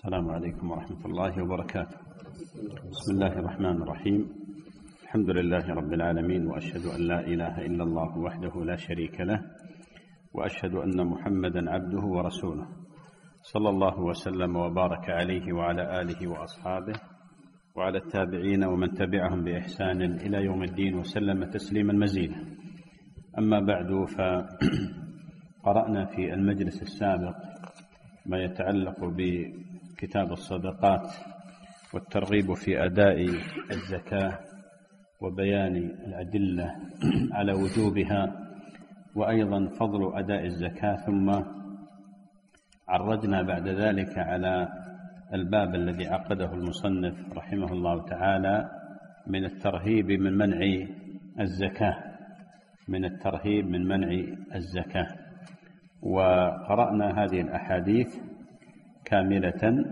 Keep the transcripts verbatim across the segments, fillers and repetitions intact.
السلام عليكم ورحمة الله وبركاته. بسم الله الرحمن الرحيم. الحمد لله رب العالمين، وأشهد أن لا إله إلا الله وحده لا شريك له، وأشهد أن محمدا عبده ورسوله، صلى الله وسلم وبارك عليه وعلى آله وأصحابه وعلى التابعين ومن تبعهم بإحسان إلى يوم الدين، وسلم تسليما مزيدا. أما بعد، فقرأنا في المجلس السابق ما يتعلق بكتاب الصدقات والترغيب في أداء الزكاة وبيان الأدلة على وجوبها، وأيضا فضل أداء الزكاة. ثم عرجنا بعد ذلك على الباب الذي عقده المصنف رحمه الله تعالى من الترهيب من منع الزكاة من الترهيب من منع الزكاة وقرأنا هذه الأحاديث كاملة،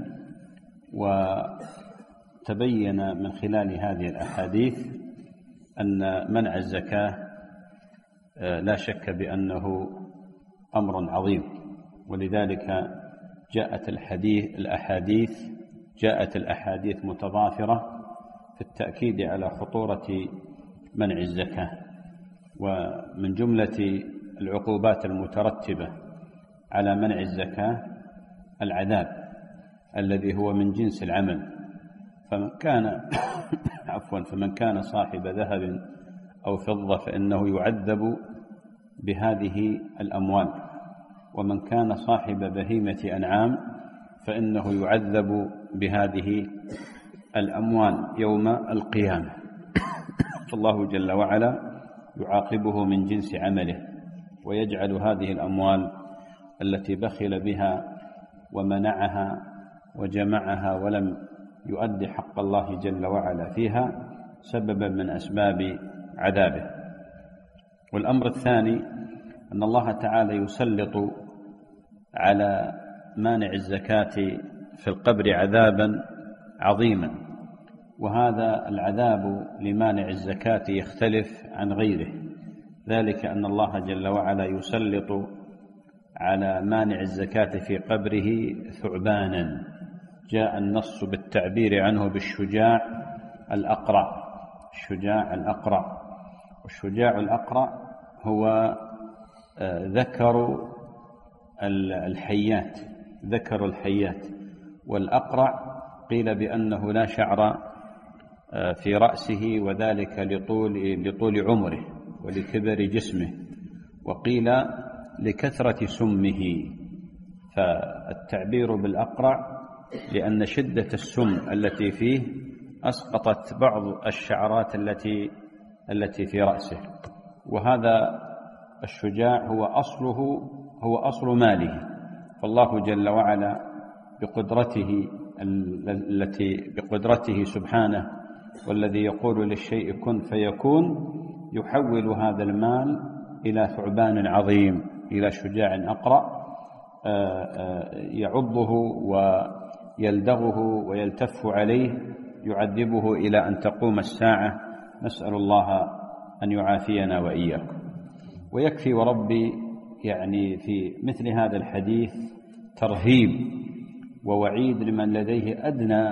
وتبين من خلال هذه الأحاديث أن منع الزكاة لا شك بأنه أمر عظيم، ولذلك جاءت الحديث الأحاديث جاءت الأحاديث متضافرة في التأكيد على خطورة منع الزكاة. ومن جملة العقوبات المترتبة على منع الزكاة العذاب الذي هو من جنس العمل، فمن كان عفوا فمن كان صاحب ذهب أو فضة فإنه يعذب بهذه الأموال، ومن كان صاحب بهيمة أنعام فإنه يعذب بهذه الأموال يوم القيامة، فالله جل وعلا يعاقبه من جنس عمله، ويجعل هذه الأموال التي بخل بها ومنعها وجمعها ولم يؤدي حق الله جل وعلا فيها سببا من أسباب عذابه. والأمر الثاني أن الله تعالى يسلط على مانع الزكاة في القبر عذابا عظيما، وهذا العذاب لمانع الزكاة يختلف عن غيره، ذلك أن الله جل وعلا يسلط على مانع الزكاة في قبره ثعبانا، جاء النص بالتعبير عنه بالشجاع الأقرع الشجاع الأقرع والشجاع الأقرع هو ذكر الحيات ذكر الحيات والأقرع قيل بأنه لا شعر في رأسه، وذلك لطول لطول عمره ولكبر جسمه، وقيل لكثرة سمه. فالتعبير بالأقرع لأن شدة السم التي فيه أسقطت بعض الشعرات التي التي في رأسه، وهذا الشجاع هو أصله هو أصل ماله، فالله جل وعلا بقدرته التي بقدرته سبحانه، والذي يقول للشيء كن فيكون، يحول هذا المال إلى ثعبان عظيم، إلى شجاع أقرع يعضه ويلدغه ويلتف عليه، يعذبه إلى أن تقوم الساعة، نسأل الله أن يعافينا وإياكم. ويكفي وربي يعني في مثل هذا الحديث ترهيب ووعيد لمن لديه أدنى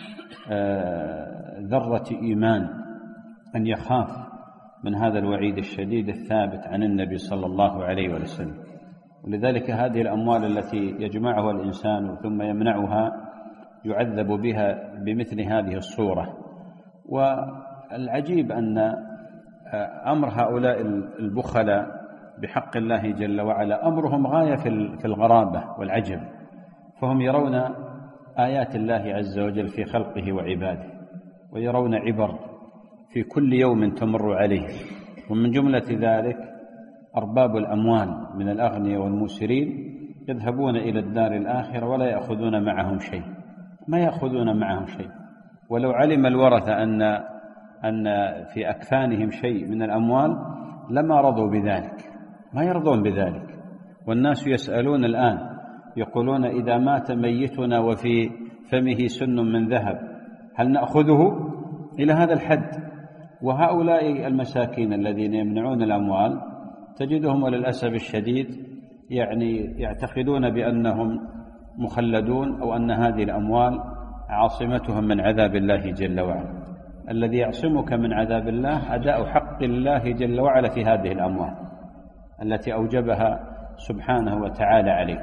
ذرة إيمان أن يخاف من هذا الوعيد الشديد الثابت عن النبي صلى الله عليه وسلم. ولذلك هذه الأموال التي يجمعها الإنسان ثم يمنعها يعذب بها بمثل هذه الصورة. والعجيب أن أمر هؤلاء البخلاء بحق الله جل وعلا أمرهم غاية في الغرابة والعجب، فهم يرون آيات الله عز وجل في خلقه وعباده، ويرون عبر في كل يوم تمر عليه، ومن جملة ذلك أرباب الأموال من الأغنياء والموسرين يذهبون إلى الدار الآخرة ولا يأخذون معهم شيء ما يأخذون معهم شيء ولو علم الورثة أن أن في أكفانهم شيء من الأموال لما رضوا بذلك، ما يرضون بذلك. والناس يسألون الآن يقولون إذا مات ميتنا وفي فمه سن من ذهب هل نأخذه؟ إلى هذا الحد. وهؤلاء المساكين الذين يمنعون الأموال تجدهم وللأسف الشديد يعني يعتقدون بأنهم مخلدون أو أن هذه الأموال عاصمتهم من عذاب الله جل وعلا. الذي يعصمك من عذاب الله أداء حق الله جل وعلا في هذه الأموال التي أوجبها سبحانه وتعالى عليك.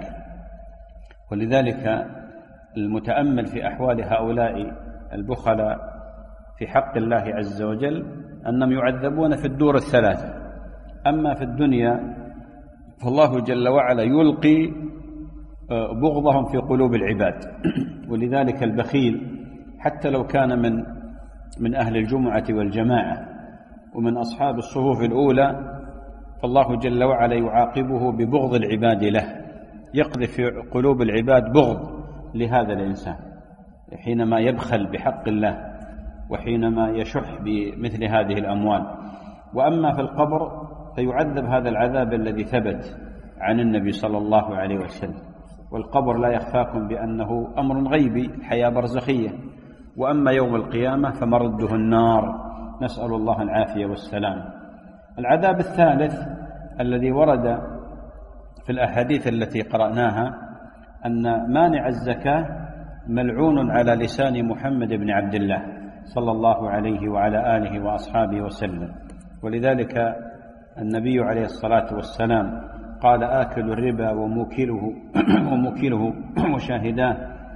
ولذلك المتأمل في أحوال هؤلاء البخلاء في حق الله عز وجل أنهم يعذبون في الدور الثلاثة. أما في الدنيا فالله جل وعلا يلقي بغضهم في قلوب العباد. ولذلك البخيل حتى لو كان من من أهل الجمعة والجماعة ومن أصحاب الصفوف الأولى فالله جل وعلا يعاقبه ببغض العباد له، يقذف في قلوب العباد بغض لهذا الإنسان حينما يبخل بحق الله وحينما يشح بمثل هذه الأموال. وأما في القبر فيعذب هذا العذاب الذي ثبت عن النبي صلى الله عليه وسلم. والقبر لا يخفاكم بأنه أمر غيبي، حياة برزخية. وأما يوم القيامة فمرده النار، نسأل الله العافية والسلام. العذاب الثالث الذي ورد في الأحاديث التي قرأناها أن مانع الزكاة ملعون على لسان محمد بن عبد الله صلى الله عليه وعلى آله وأصحابه وسلم. ولذلك النبي عليه الصلاة والسلام قال: آكل الربا وموكله وموكله وشاهداه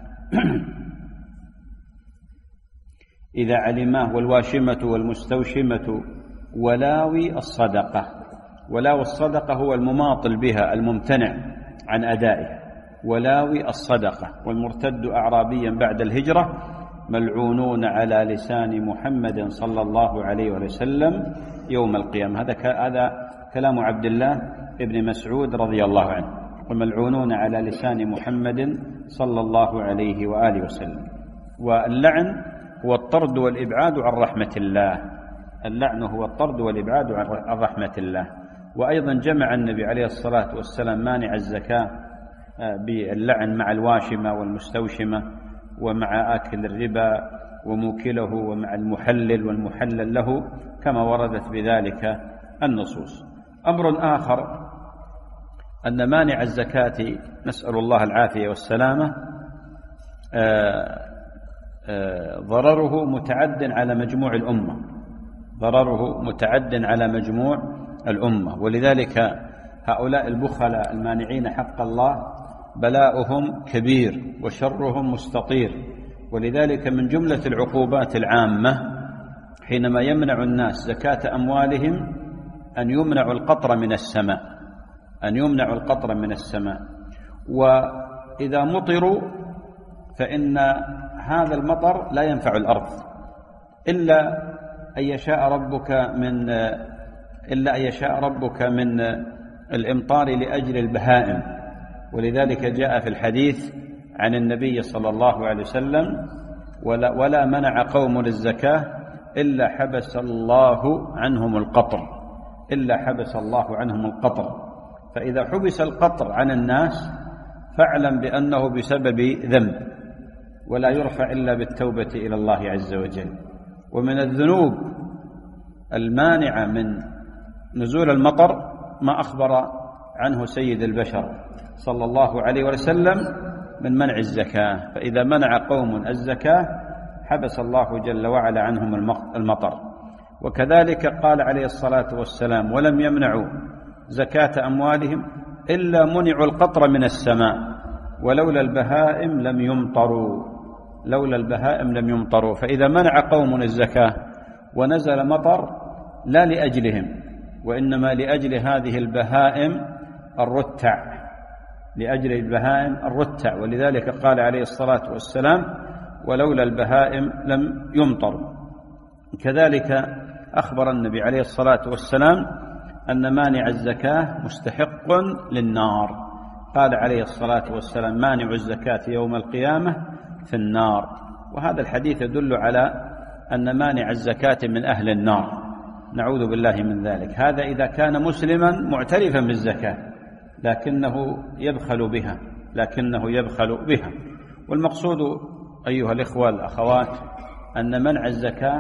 إذا علماه، والواشمة والمستوشمة ولاوي الصدقة. ولاوي الصدقة هو المماطل بها الممتنع عن أدائها، ولاوي الصدقة. والمرتد أعرابيا بعد الهجرة ملعونون على لسان محمد صلى الله عليه وسلم يوم القيامة. هذا هذا كلام عبد الله ابن مسعود رضي الله عنه. وملعونون على لسان محمد صلى الله عليه وآله وسلم. واللعن هو الطرد والإبعاد عن رحمة الله. اللعن هو الطرد والإبعاد عن رحمة الله. وأيضا جمع النبي عليه الصلاة والسلام مانع الزكاة باللعن مع الواشمة والمستوشمة ومع آكل الربا وموكله ومع المحلل والمحلل له كما وردت بذلك النصوص. أمر آخر أن مانع الزكاة نسأل الله العافية والسلامة ضرره متعد على مجموع الأمة، ضرره متعد على مجموع الأمة. ولذلك هؤلاء البخلاء المانعين حق الله بلاؤهم كبير وشرهم مستطير. ولذلك من جملة العقوبات العامة حينما يمنع الناس زكاة أموالهم أن يمنع القطر من السماء، أن يمنع القطر من السماء. وإذا مطروا فإن هذا المطر لا ينفع الأرض إلا أن يشاء ربك من إلا أن يشاء ربك من الإمطار لأجل البهائم. ولذلك جاء في الحديث عن النبي صلى الله عليه وسلم: ولا, ولا منع قوم الزكاة إلا حبس الله عنهم القطر، إلا حبس الله عنهم القطر. فإذا حبس القطر عن الناس فاعلم بأنه بسبب ذنب، ولا يرفع إلا بالتوبة إلى الله عز وجل. ومن الذنوب المانعة من نزول المطر ما أخبر عنه سيد البشر صلى الله عليه وسلم من منع الزكاة. فإذا منع قوم الزكاة حبس الله جل وعلا عنهم المطر. وكذلك قال عليه الصلاة والسلام: ولم يمنعوا زكاة أموالهم إلا منعوا القطر من السماء، ولولا البهائم لم يمطروا، لولا البهائم لم يمطروا. فإذا منع قوم الزكاة ونزل مطر لا لأجلهم، وإنما لأجل هذه البهائم الرتع، لأجل البهائم الرتع. ولذلك قال عليه الصلاة والسلام: ولولا البهائم لم يمطروا. كذلك أخبر النبي عليه الصلاة والسلام أن مانع الزكاة مستحق للنار. قال عليه الصلاة والسلام: مانع الزكاة يوم القيامة في النار. وهذا الحديث يدل على أن مانع الزكاة من أهل النار، نعوذ بالله من ذلك. هذا إذا كان مسلما معترفا بالزكاة لكنه يبخل بها، لكنه يبخل بها. والمقصود أيها الإخوة الأخوات أن منع الزكاة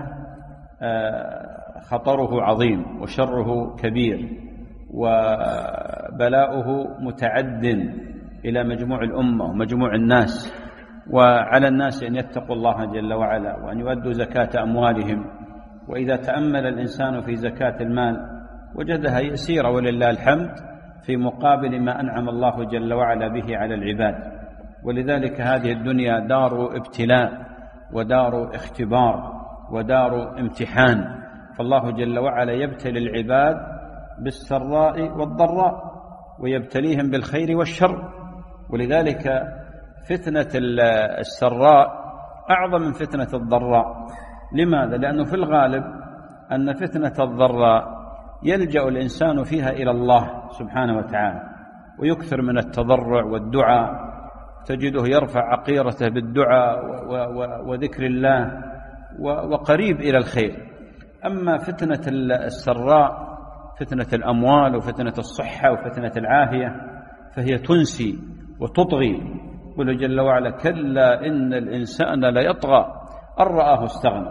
خطره عظيم وشره كبير وبلاؤه متعد إلى مجموع الأمة ومجموع الناس، وعلى الناس أن يتقوا الله جل وعلا وأن يؤدوا زكاة أموالهم. وإذا تأمل الإنسان في زكاة المال وجدها يسيرة ولله الحمد في مقابل ما أنعم الله جل وعلا به على العباد. ولذلك هذه الدنيا دار ابتلاء ودار اختبار ودار امتحان، فالله جل وعلا يبتلي العباد بالسراء والضراء ويبتليهم بالخير والشر. ولذلك فتنة السراء أعظم من فتنة الضراء. لماذا؟ لأنه في الغالب أن فتنة الضراء يلجأ الإنسان فيها إلى الله سبحانه وتعالى ويكثر من التضرع والدعاء، تجده يرفع عقيرته بالدعاء وذكر الله وقريب إلى الخير. أما فتنة السراء، فتنة الأموال وفتنة الصحة وفتنة العافية، فهي تنسي وتطغي. قل جل وعلا: كلا إن الإنسان ليطغى أن رآه استغنى.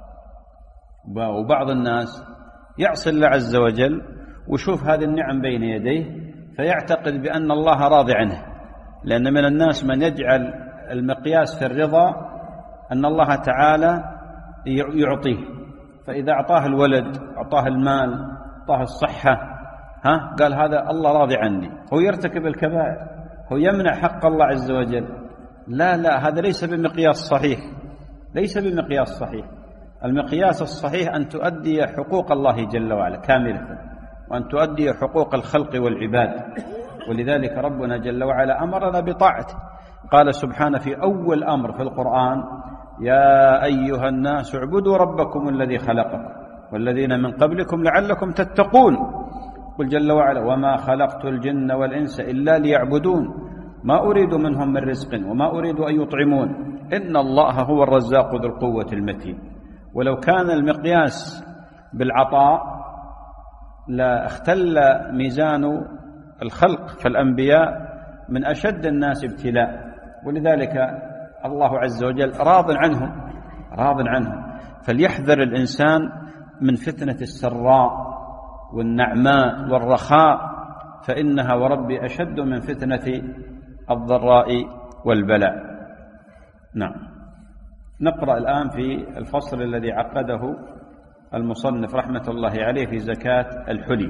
وبعض الناس يعصي الله عز وجل ويشوف هذه النعم بين يديه فيعتقد بأن الله راضي عنه، لأن من الناس من يجعل المقياس في الرضا أن الله تعالى يعطيه، فإذا أعطاه الولد، أعطاه المال، أعطاه الصحة، ها قال هذا الله راضي عني، هو يرتكب الكبائر، هو يمنع حق الله عز وجل. لا لا، هذا ليس بمقياس صحيح، ليس بمقياس صحيح. المقياس الصحيح أن تؤدي حقوق الله جل وعلا كاملة، وأن تؤدي حقوق الخلق والعباد. ولذلك ربنا جل وعلا أمرنا بطاعته، قال سبحانه في أول أمر في القرآن: يا أيها الناس اعبدوا ربكم الذي خلقكم والذين من قبلكم لعلكم تتقون. قل جل وعلا: وما خلقت الجن والإنس إلا ليعبدون ما أريد منهم من رزق وما أريد أن يطعمون إن الله هو الرزاق ذو القوة المتين. ولو كان المقياس بالعطاء لا اختل ميزان الخلق، فالأنبياء من أشد الناس ابتلاء، ولذلك الله عز وجل راض عنهم راض عنهم. فليحذر الإنسان من فتنة السراء والنعماء والرخاء، فإنها وربي أشد من فتنة الضراء والبلاء. نعم. نقرأ الآن في الفصل الذي عقده المصنف رحمة الله عليه في زكاة الحلي.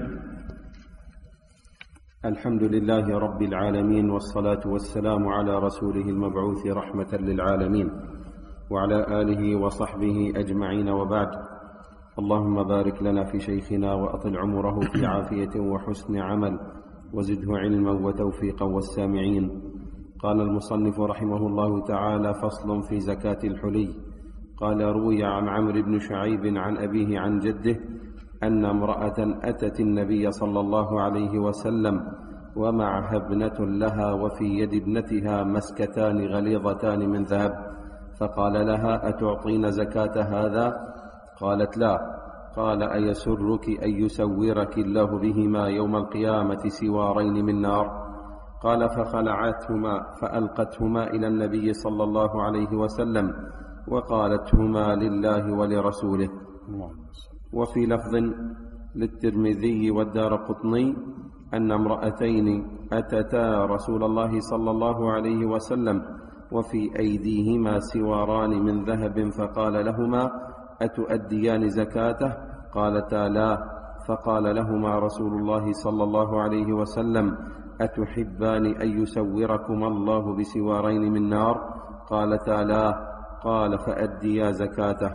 الحمد لله رب العالمين، والصلاة والسلام على رسوله المبعوث رحمة للعالمين وعلى آله وصحبه أجمعين، وبعد. اللهم بارك لنا في شيخنا وأطل عمره في عافية وحسن عمل وزده علما وتوفيقا والسامعين. قال المصنف رحمه الله تعالى: فصل في زكاة الحلي. قال: روي عن عمرو بن شعيب عن أبيه عن جده أن امرأة أتت النبي صلى الله عليه وسلم ومعها ابنة لها وفي يد ابنتها مسكتان غليظتان من ذهب، فقال لها: أتعطين زكاة هذا؟ قالت: لا. قال: أيسرك أن يسورك الله بهما يوم القيامة سوارين من نار؟ قال: فخلعتهما فألقتهما إلى النبي صلى الله عليه وسلم وقالتهما لله ولرسوله. وفي لفظ للترمذي والدارقطني أن امرأتين أتتا رسول الله صلى الله عليه وسلم وفي أيديهما سواران من ذهب، فقال لهما: أتؤديان زكاته؟ قالتا: لا. فقال لهما رسول الله صلى الله عليه وسلم: أتحبان أن يسوركما الله بسوارين من نار؟ قالتا: لا. قال: فأديا زكاته.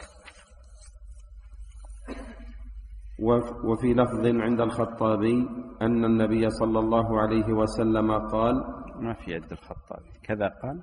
وفي لفظ عند الخطابي أن النبي صلى الله عليه وسلم قال، ما في يد الخطابي كذا قال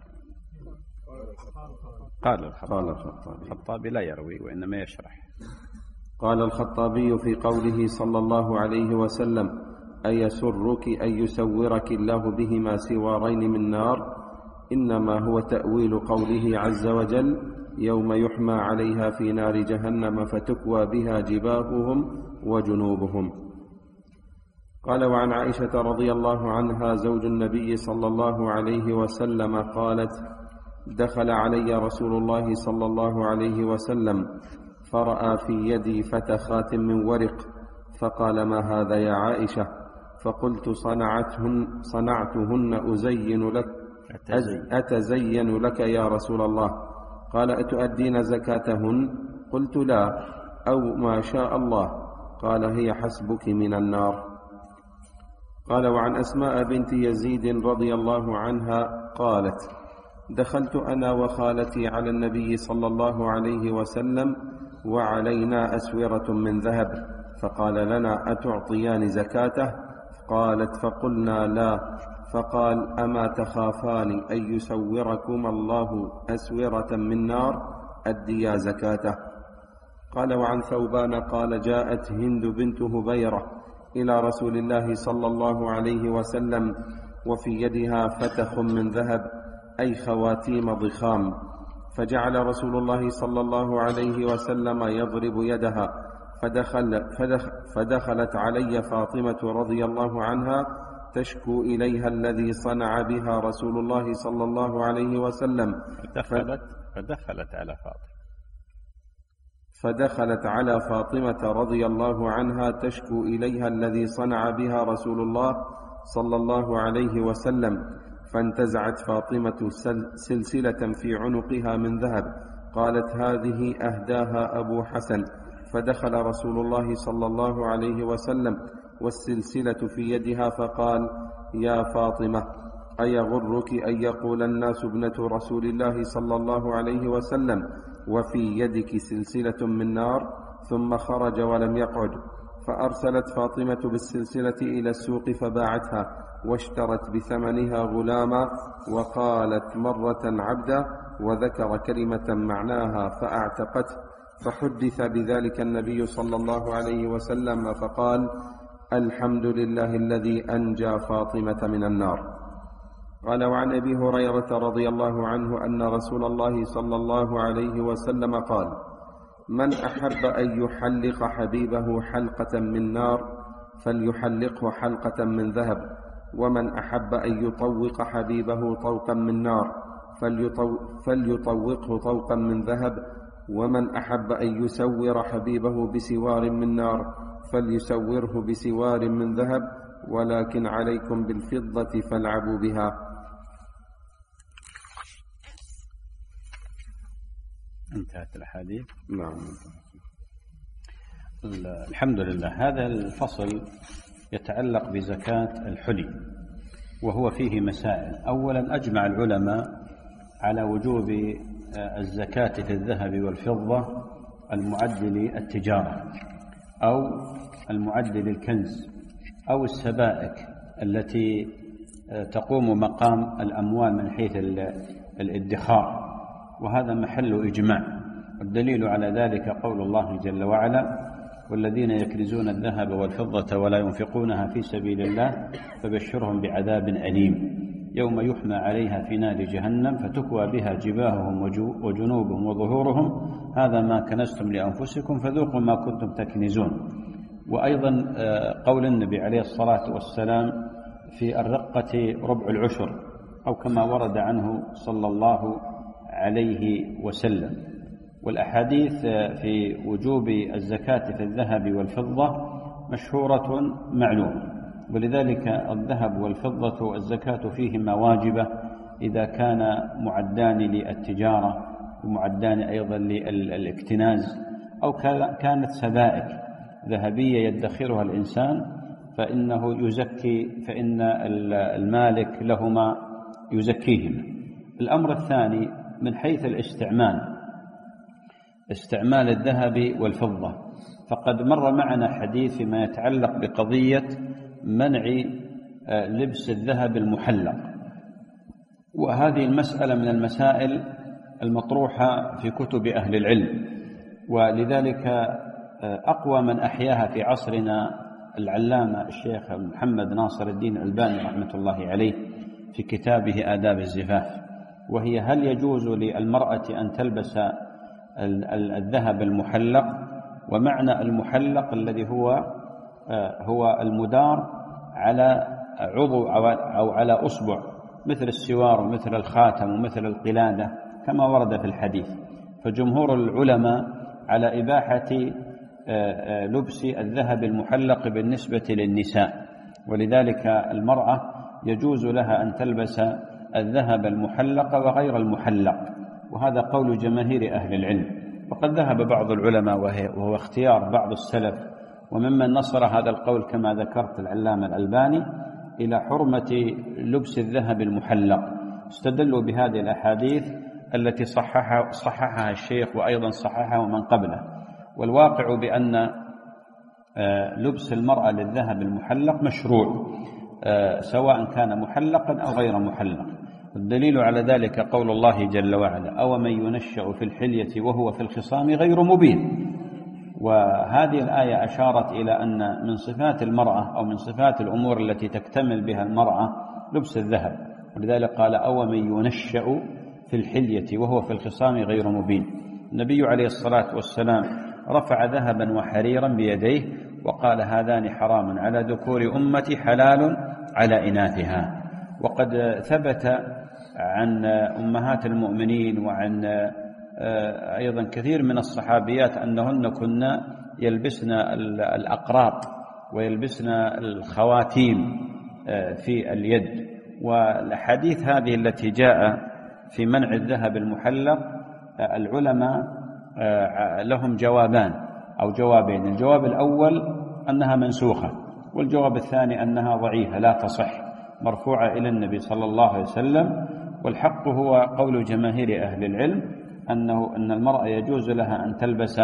قال الخطابي, الخطابي لا يروي وإنما يشرح. قال الخطابي في قوله صلى الله عليه وسلم: أيسرك أن يسورك الله بهما سوارين من نار؟ إنما هو تأويل قوله عز وجل: يوم يحمى عليها في نار جهنم فتكوى بها جباههم وجنوبهم. قال: وعن عائشة رضي الله عنها زوج النبي صلى الله عليه وسلم قالت: دخل علي رسول الله صلى الله عليه وسلم فرأى في يدي فتخات من ورق، فقال: ما هذا يا عائشة؟ فقلت صنعتهن, صنعتهن أزين لك أتزين لك يا رسول الله؟ قال أتؤدين زكاتهن؟ قلت لا، أو ما شاء الله. قال هي حسبك من النار. قال وعن أسماء بنت يزيد رضي الله عنها قالت دخلت أنا وخالتي على النبي صلى الله عليه وسلم وعلينا أسورة من ذهب، فقال لنا أتعطيان زكاته؟ قالت فقلنا لا، فقال أما تخافان أن يسوركم الله أسورة من نار؟ أديا زكاته. قال وعن ثوبان قال جاءت هند بنت هبيرة إلى رسول الله صلى الله عليه وسلم وفي يدها فتخ من ذهب، أي خواتيم ضخام، فجعل رسول الله صلى الله عليه وسلم يضرب يدها، فدخل فدخ فدخلت علي فاطمة رضي الله عنها تشكو إليها الذي صنع بها رسول الله صلى الله عليه وسلم. فدخلت, فدخلت على فاطمة فدخلت على فاطمة رضي الله عنها تشكو إليها الذي صنع بها رسول الله صلى الله عليه وسلم، فانتزعت فاطمة سلسلة في عنقها من ذهب، قالت هذه أهداها أبو حسن. فدخل رسول الله صلى الله عليه وسلم والسلسلة في يدها، فقال يا فاطمة أيغرك أن يقول الناس ابنة رسول الله صلى الله عليه وسلم وفي يدك سلسلة من نار؟ ثم خرج ولم يقعد. فأرسلت فاطمة بالسلسلة إلى السوق فباعتها واشترت بثمنها غلاما، وقالت مرة عبدا، وذكر كلمة معناها فأعتقته. فحدث بذلك النبي صلى الله عليه وسلم فقال الحمد لله الذي أنجى فاطمة من النار. قال وعن أبي هريرة رضي الله عنه أن رسول الله صلى الله عليه وسلم قال من أحب أن يحلق حبيبه حلقة من نار فليحلقه حلقة من ذهب، ومن أحب أن يطوق حبيبه طوقا من نار فليطوقه طوقا من ذهب، ومن أحب أن يسور حبيبه بسوار من نار فليسوره بسوار من ذهب، ولكن عليكم بالفضة فالعبوا بها. انتهت الحديث. نعم. الحمد لله. هذا الفصل يتعلق بزكاة الحلي، وهو فيه مسائل. أولا أجمع العلماء على وجوب الزكاة في الذهب والفضة المعد للتجارة أو المعد للكنز أو السبائك التي تقوم مقام الأموال من حيث الادخار، وهذا محل إجماع. والدليل على ذلك قول الله جل وعلا والذين يكنزون الذهب والفضة ولا ينفقونها في سبيل الله فبشرهم بعذاب أليم يوم يحمى عليها في نار جهنم فتكوى بها جباههم وجنوبهم وظهورهم هذا ما كنزتم لأنفسكم فذوقوا ما كنتم تكنزون. وأيضا قول النبي عليه الصلاة والسلام في الرقة ربع العشر، أو كما ورد عنه صلى الله عليه وسلم. والأحاديث في وجوب الزكاة في الذهب والفضة مشهورة معلومة، ولذلك الذهب والفضة الزكاة فيهما واجبة إذا كان معدان للتجارة ومعدان أيضا للاكتناز، أو كانت سبائك ذهبية يدخرها الإنسان فإنه يزكي، فإن المالك لهما يزكيهما. الأمر الثاني من حيث الاستعمال، استعمال الذهب والفضة، فقد مر معنا حديث فيما يتعلق بقضية منع لبس الذهب المحلق، وهذه المسألة من المسائل المطروحة في كتب أهل العلم، ولذلك أقوى من أحياها في عصرنا العلامة الشيخ محمد ناصر الدين الألباني رحمة الله عليه في كتابه آداب الزفاف، وهي هل يجوز للمرأة أن تلبس الذهب المحلق؟ ومعنى المحلق الذي هو هو المدار على عضو أو على أصبع، مثل السوار ومثل الخاتم ومثل القلادة كما ورد في الحديث. فجمهور العلماء على إباحة لبس الذهب المحلق بالنسبة للنساء، ولذلك المرأة يجوز لها أن تلبس الذهب المحلق وغير المحلق، وهذا قول جماهير أهل العلم. وقد ذهب بعض العلماء وهو اختيار بعض السلف وممن نصر هذا القول كما ذكرت العلامة الألباني إلى حرمة لبس الذهب المحلق، استدلوا بهذه الأحاديث التي صححها, صححها الشيخ وأيضا صححها من قبله. والواقع بأن لبس المرأة للذهب المحلق مشروع سواء كان محلقا أو غير محلق. الدليل على ذلك قول الله جل وعلا: أو من ينشأ في الحلية وهو في الخصام غير مبين. وهذه الآية أشارت إلى أن من صفات المرأة أو من صفات الأمور التي تكتمل بها المرأة لبس الذهب، ولذلك قال: أو من ينشأ في الحلية وهو في الخصام غير مبين. النبي عليه الصلاة والسلام رفع ذهبا وحريرا بيديه وقال: هذان حرام على ذكور أمتي حلال على إناثها. وقد ثبت عن أمهات المؤمنين وعن أيضا كثير من الصحابيات أنهن كنا يلبسن الأقراط ويلبسن الخواتيم في اليد. والأحاديث هذه التي جاء في منع الذهب المحلق العلماء لهم جوابان أو جوابين. الجواب الأول أنها منسوخة، والجواب الثاني أنها ضعيفة لا تصح، مرفوعة إلى النبي صلى الله عليه وسلم. والحق هو قول جماهير أهل العلم أنه أن المرأة يجوز لها أن تلبس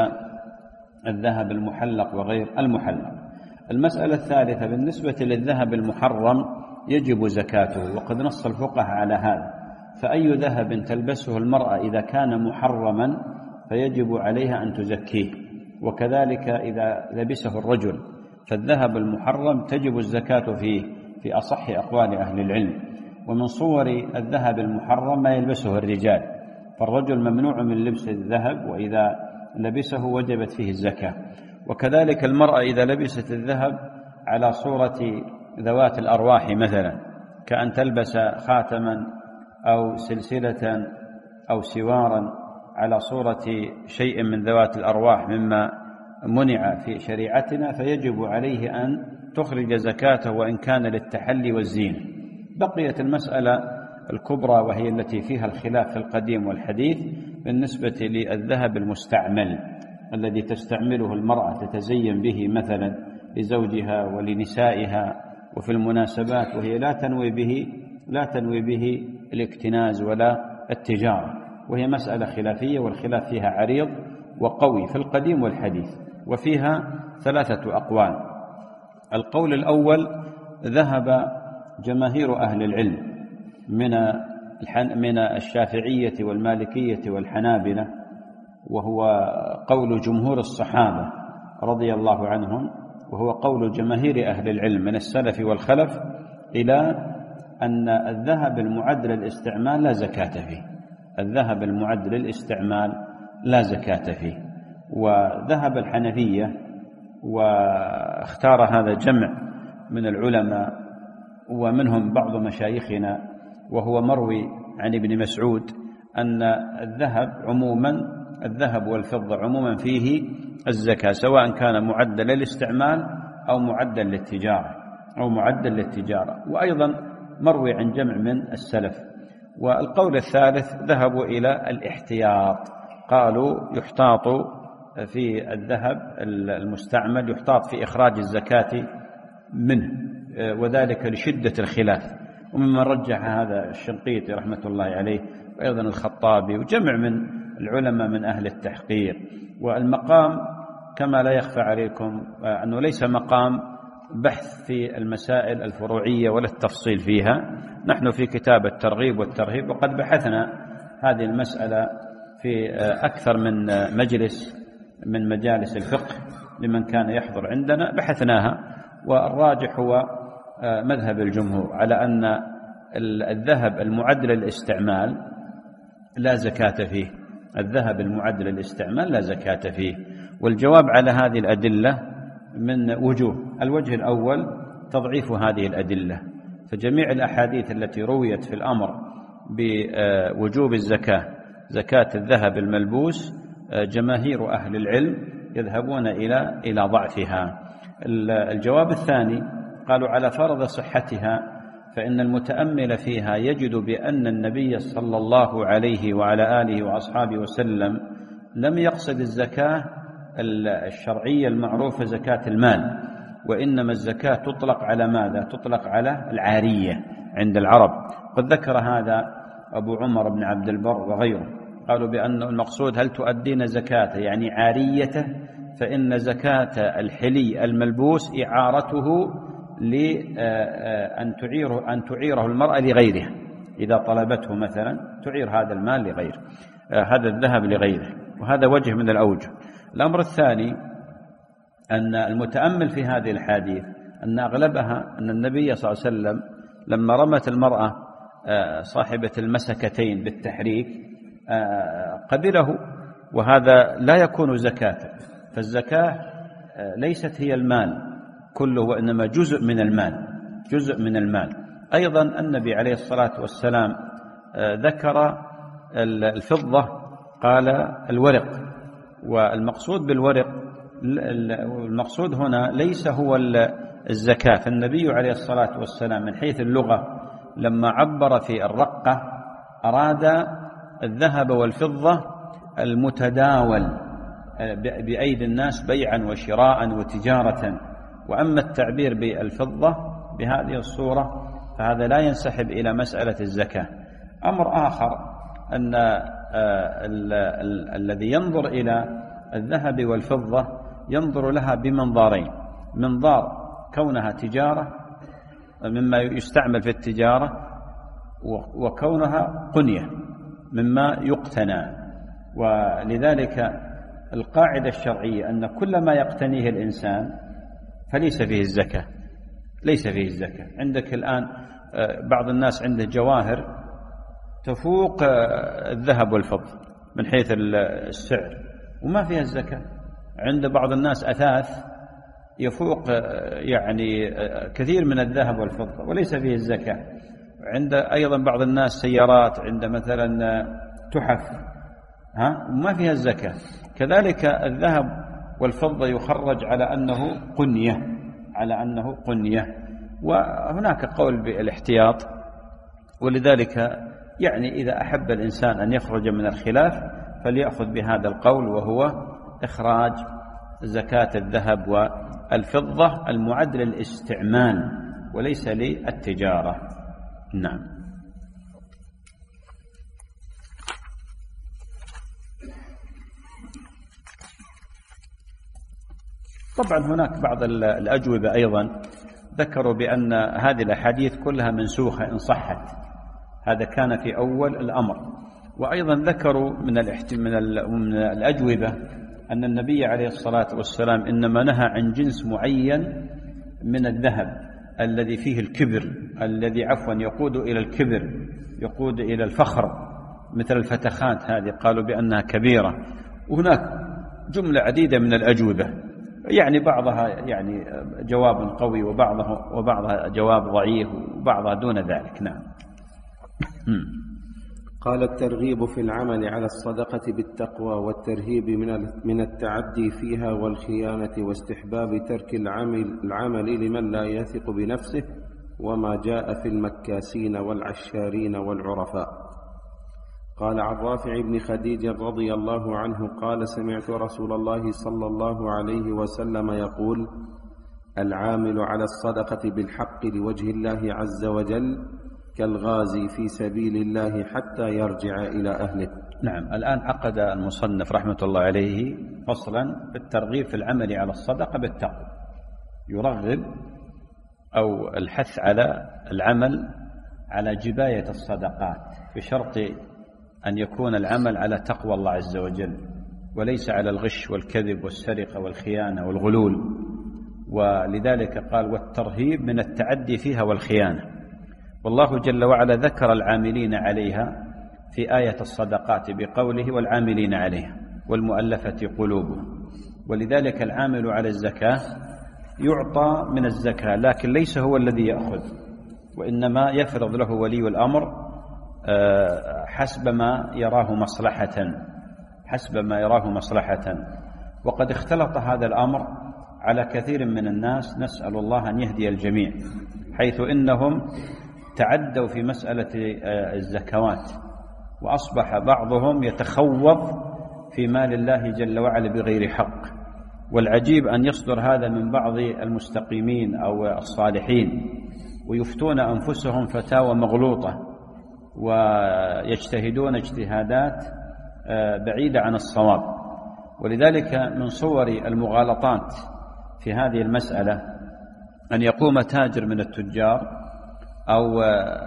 الذهب المحلق وغير المحلق. المسألة الثالثة بالنسبة للذهب المحرم يجب زكاته، وقد نص الفقهاء على هذا. فأي ذهب تلبسه المرأة إذا كان محرما فيجب عليها أن تزكيه، وكذلك إذا لبسه الرجل فالذهب المحرم تجب الزكاة فيه في أصح أقوال أهل العلم. ومن صور الذهب المحرم ما يلبسه الرجال، فالرجل ممنوع من لبس الذهب وإذا لبسه وجبت فيه الزكاة. وكذلك المرأة إذا لبست الذهب على صورة ذوات الأرواح مثلا، كأن تلبس خاتما أو سلسلة أو سوارا على صورة شيء من ذوات الأرواح مما منع في شريعتنا، فيجب عليه أن تخرج زكاته وإن كان للتحلي والزينة. بقيت المسألة الكبرى وهي التي فيها الخلاف في القديم والحديث بالنسبة للذهب المستعمل الذي تستعمله المرأة تتزين به مثلا لزوجها ولنسائها وفي المناسبات، وهي لا تنوي به لا تنوي به الاكتناز ولا التجارة، وهي مسألة خلافية والخلاف فيها عريض وقوي في القديم والحديث، وفيها ثلاثة أقوال. القول الأول ذهب جماهير أهل العلم من من الشافعية والمالكية والحنابلة، وهو قول جمهور الصحابة رضي الله عنهم، وهو قول جماهير أهل العلم من السلف والخلف، إلى أن الذهب المعد للاستعمال لا زكاة فيه. الذهب المعد للاستعمال لا زكاة فيه. وذهب الحنفية واختار هذا جمع من العلماء ومنهم بعض مشايخنا، وهو مروي عن ابن مسعود أن الذهب عموما الذهب والفضة عموما فيه الزكاة، سواء كان معدا للاستعمال أو معدا للتجارة أو معدا للتجارة. وأيضا مروي عن جمع من السلف. والقول الثالث ذهبوا إلى الاحتياط، قالوا يحتاط في الذهب المستعمل، يحتاط في إخراج الزكاة منه، وذلك لشدة الخلاف. وممن رجح هذا الشنقيطي رحمة الله عليه، وأيضا الخطابي وجمع من العلماء من أهل التحقيق. والمقام كما لا يخفى عليكم أنه ليس مقام بحث في المسائل الفروعية ولا التفصيل فيها. نحن في كتاب الترغيب والترهيب، وقد بحثنا هذه المسألة في أكثر من مجلس من مجالس الفقه لمن كان يحضر عندنا، بحثناها. والراجح هو مذهب الجمهور على أن الذهب المعد للاستعمال لا زكاة فيه. الذهب المعد للاستعمال لا زكاة فيه. والجواب على هذه الأدلة من وجوه. الوجه الأول تضعيف هذه الأدلة، فجميع الأحاديث التي رويت في الأمر بوجوب الزكاة زكاة الذهب الملبوس جماهير أهل العلم يذهبون إلى إلى ضعفها. الجواب الثاني قالوا على فرض صحتها فإن المتأمل فيها يجد بأن النبي صلى الله عليه وعلى آله وأصحابه وسلم لم يقصد الزكاة الشرعية المعروفة زكاة المال، وإنما الزكاة تطلق على ماذا؟ تطلق على العارية عند العرب. قد ذكر هذا أبو عمر بن عبد البر وغيره، قالوا بأن المقصود هل تؤدين زكاة يعني عاريته، فإن زكاة الحلي الملبوس إعارته لأن تعيره أن تعيره المرأة لغيرها، إذا طلبته مثلا تعير هذا المال لغيره، هذا الذهب لغيره، وهذا وجه من الأوجه. الأمر الثاني أن المتأمل في هذه الحديث أن أغلبها أن النبي صلى الله عليه وسلم لما رمت المرأة صاحبة المسكتين بالتحريك قبله، وهذا لا يكون زكاة، فالزكاة ليست هي المال كله وإنما جزء من المال، جزء من المال. أيضا النبي عليه الصلاة والسلام ذكر الفضة، قال الورق، والمقصود بالورق المقصود هنا ليس هو الزكاة. فالنبي عليه الصلاة والسلام من حيث اللغة لما عبر في الرقة أراد الذهب والفضة المتداول بأيدي الناس بيعا وشراء وتجارة، وأما التعبير بالفضة بهذه الصورة فهذا لا ينسحب إلى مسألة الزكاة. أمر آخر أن الذي ينظر إلى الذهب والفضة ينظر لها بمنظارين: منظار كونها تجارة مما يستعمل في التجارة، وكونها قنية مما يقتنى. ولذلك القاعدة الشرعية أن كل ما يقتنيه الإنسان فليس فيه الزكاة، ليس فيه الزكاة. عندك الآن بعض الناس عنده جواهر تفوق الذهب والفضة من حيث السعر وما فيها الزكاة. عند بعض الناس أثاث يفوق يعني كثير من الذهب والفضة وليس فيه الزكاة. عند أيضا بعض الناس سيارات، عند مثلا تحف ها وما فيها الزكاة. كذلك الذهب والفضة يخرج على أنه قنية، على أنه قنية، وهناك قول بالاحتياط. ولذلك يعني إذا أحب الإنسان أن يخرج من الخلاف فليأخذ بهذا القول، وهو إخراج زكاة الذهب والفضة المعد للاستعمال وليس للتجارة. نعم. طبعا هناك بعض الأجوبة أيضا ذكروا بأن هذه الأحاديث كلها منسوخة إن صحت، هذا كان في أول الأمر. وأيضا ذكروا من من الأجوبة أن النبي عليه الصلاة والسلام إنما نهى عن جنس معين من الذهب الذي فيه الكبر، الذي عفوا يقود إلى الكبر، يقود إلى الفخر، مثل الفتخات هذه قالوا بأنها كبيرة. وهناك جملة عديدة من الأجوبة، يعني بعضها يعني جواب قوي وبعضها وبعضها جواب ضعيف وبعضها دون ذلك. نعم. قال: الترغيب في العمل على الصدقة بالتقوى، والترهيب من من التعدي فيها والخيانة، واستحباب ترك العمل العمل لمن لا يثق بنفسه، وما جاء في المكاسين والعشارين والعرفاء. قال عن رافع بن خديج رضي الله عنه قال: سمعت رسول الله صلى الله عليه وسلم يقول: العامل على الصدقة بالحق لوجه الله عز وجل كالغازي في سبيل الله حتى يرجع إلى أهله. نعم. الآن عقد المصنف رحمة الله عليه فصلا بالترغيب في العمل على الصدقة بالتقوى، يرغب أو الحث على العمل على جباية الصدقات بشرط أن يكون العمل على تقوى الله عز وجل، وليس على الغش والكذب والسرقة والخيانة والغلول. ولذلك قال: والترهيب من التعدي فيها والخيانة. والله جل وعلا ذكر العاملين عليها في آية الصدقات بقوله: والعاملين عليها والمؤلفة قلوبهم. ولذلك العامل على الزكاة يعطى من الزكاة، لكن ليس هو الذي يأخذ، وإنما يفرض له ولي الأمر حسب ما يراه مصلحة، حسب ما يراه مصلحة. وقد اختلط هذا الأمر على كثير من الناس، نسأل الله أن يهدي الجميع، حيث إنهم تعدوا في مسألة الزكوات، وأصبح بعضهم يتخوض في مال الله جل وعلا بغير حق. والعجيب أن يصدر هذا من بعض المستقيمين أو الصالحين، ويفتون أنفسهم فتاوى مغلوطة، ويجتهدون اجتهادات بعيدة عن الصواب. ولذلك من صور المغالطات في هذه المسألة أن يقوم تاجر من التجار أو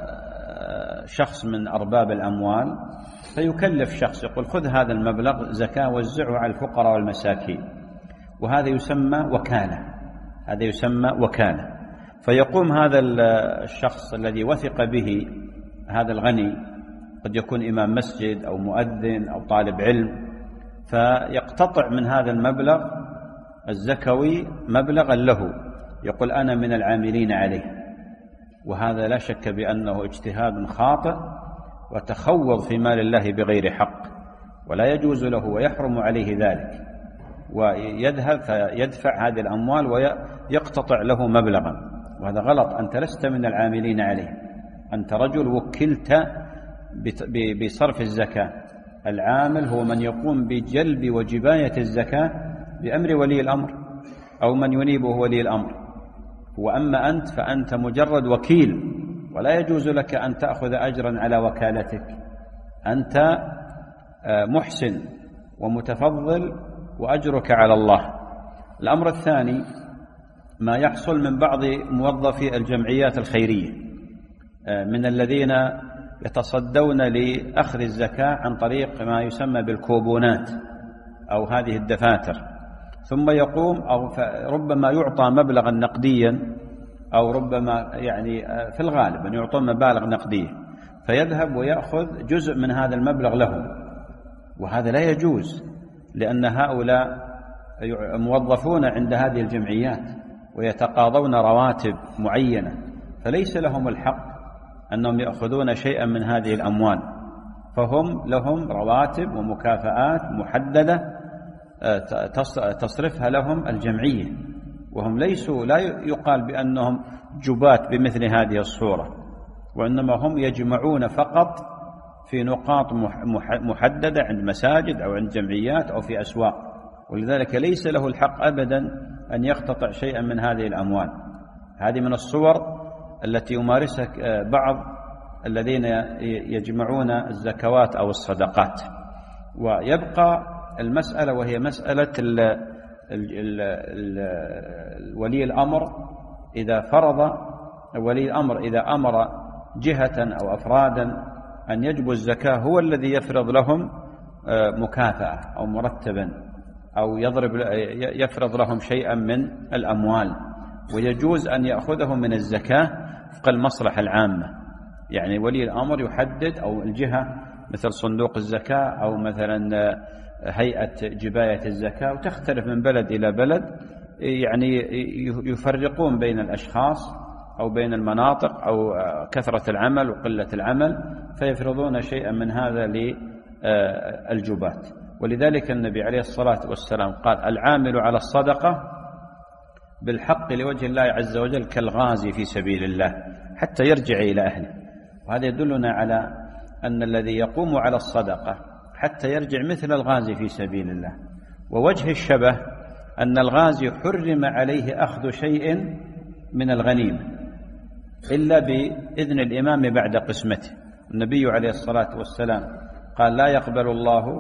شخص من أرباب الأموال فيكلف شخص، يقول خذ هذا المبلغ زكاة وزعه على الفقراء والمساكين، وهذا يسمى وكالة، هذا يسمى وكالة. فيقوم هذا الشخص الذي وثق به، هذا الغني قد يكون إمام مسجد أو مؤذن أو طالب علم، فيقتطع من هذا المبلغ الزكوي مبلغا له، يقول أنا من العاملين عليه. وهذا لا شك بأنه اجتهاد خاطئ وتخوض في مال الله بغير حق، ولا يجوز له ويحرم عليه ذلك، ويذهب فيدفع هذه الأموال ويقتطع له مبلغا، وهذا غلط. أنت لست من العاملين عليه، أنت رجل وكلت بصرف الزكاة. العامل هو من يقوم بجلب وجباية الزكاة بأمر ولي الأمر أو من ينيبه ولي الأمر، وأما أنت فأنت مجرد وكيل، ولا يجوز لك أن تأخذ أجرا على وكالتك. أنت محسن ومتفضل وأجرك على الله. الأمر الثاني ما يحصل من بعض موظفي الجمعيات الخيرية من الذين يتصدون لأخذ الزكاة عن طريق ما يسمى بالكوبونات أو هذه الدفاتر، ثم يقوم أو ربما يعطى مبلغا نقديا، أو ربما يعني في الغالب أن يعطون مبالغ نقدية، فيذهب ويأخذ جزء من هذا المبلغ له، وهذا لا يجوز، لأن هؤلاء موظفون عند هذه الجمعيات ويتقاضون رواتب معينة، فليس لهم الحق أنهم يأخذون شيئا من هذه الأموال، فهم لهم رواتب ومكافآت محددة تصرفها لهم الجمعية، وهم ليسوا لا يقال بأنهم جبات بمثل هذه الصورة، وإنما هم يجمعون فقط في نقاط محددة عند مساجد أو عند جمعيات أو في أسواق، ولذلك ليس له الحق أبدا أن يقتطع شيئا من هذه الأموال. هذه من الصور التي يمارسها بعض الذين يجمعون الزكوات أو الصدقات. ويبقى المسألة وهي مسألة ال ال ال ال ولي الأمر إذا فرض ولي الأمر إذا أمر جهة أو أفرادا أن يجبوا الزكاة، هو الذي يفرض لهم مكافأة أو مرتبا أو يضرب يفرض لهم شيئا من الأموال، ويجوز أن يأخذه من الزكاة وفق المصلحة العامة. يعني ولي الأمر يحدد، أو الجهة مثل صندوق الزكاة أو مثلا هيئة جباية الزكاة، وتختلف من بلد إلى بلد، يعني يفرقون بين الأشخاص أو بين المناطق أو كثرة العمل وقلة العمل، فيفرضون شيئا من هذا للجبات. ولذلك النبي عليه الصلاة والسلام قال: العامل على الصدقة بالحق لوجه الله عز وجل كالغازي في سبيل الله حتى يرجع إلى أهله. وهذا يدلنا على أن الذي يقوم على الصدقة حتى يرجع مثل الغازي في سبيل الله. ووجه الشبه أن الغازي حرم عليه أخذ شيء من الغنيمة إلا بإذن الإمام بعد قسمته. النبي عليه الصلاة والسلام قال: لا يقبل الله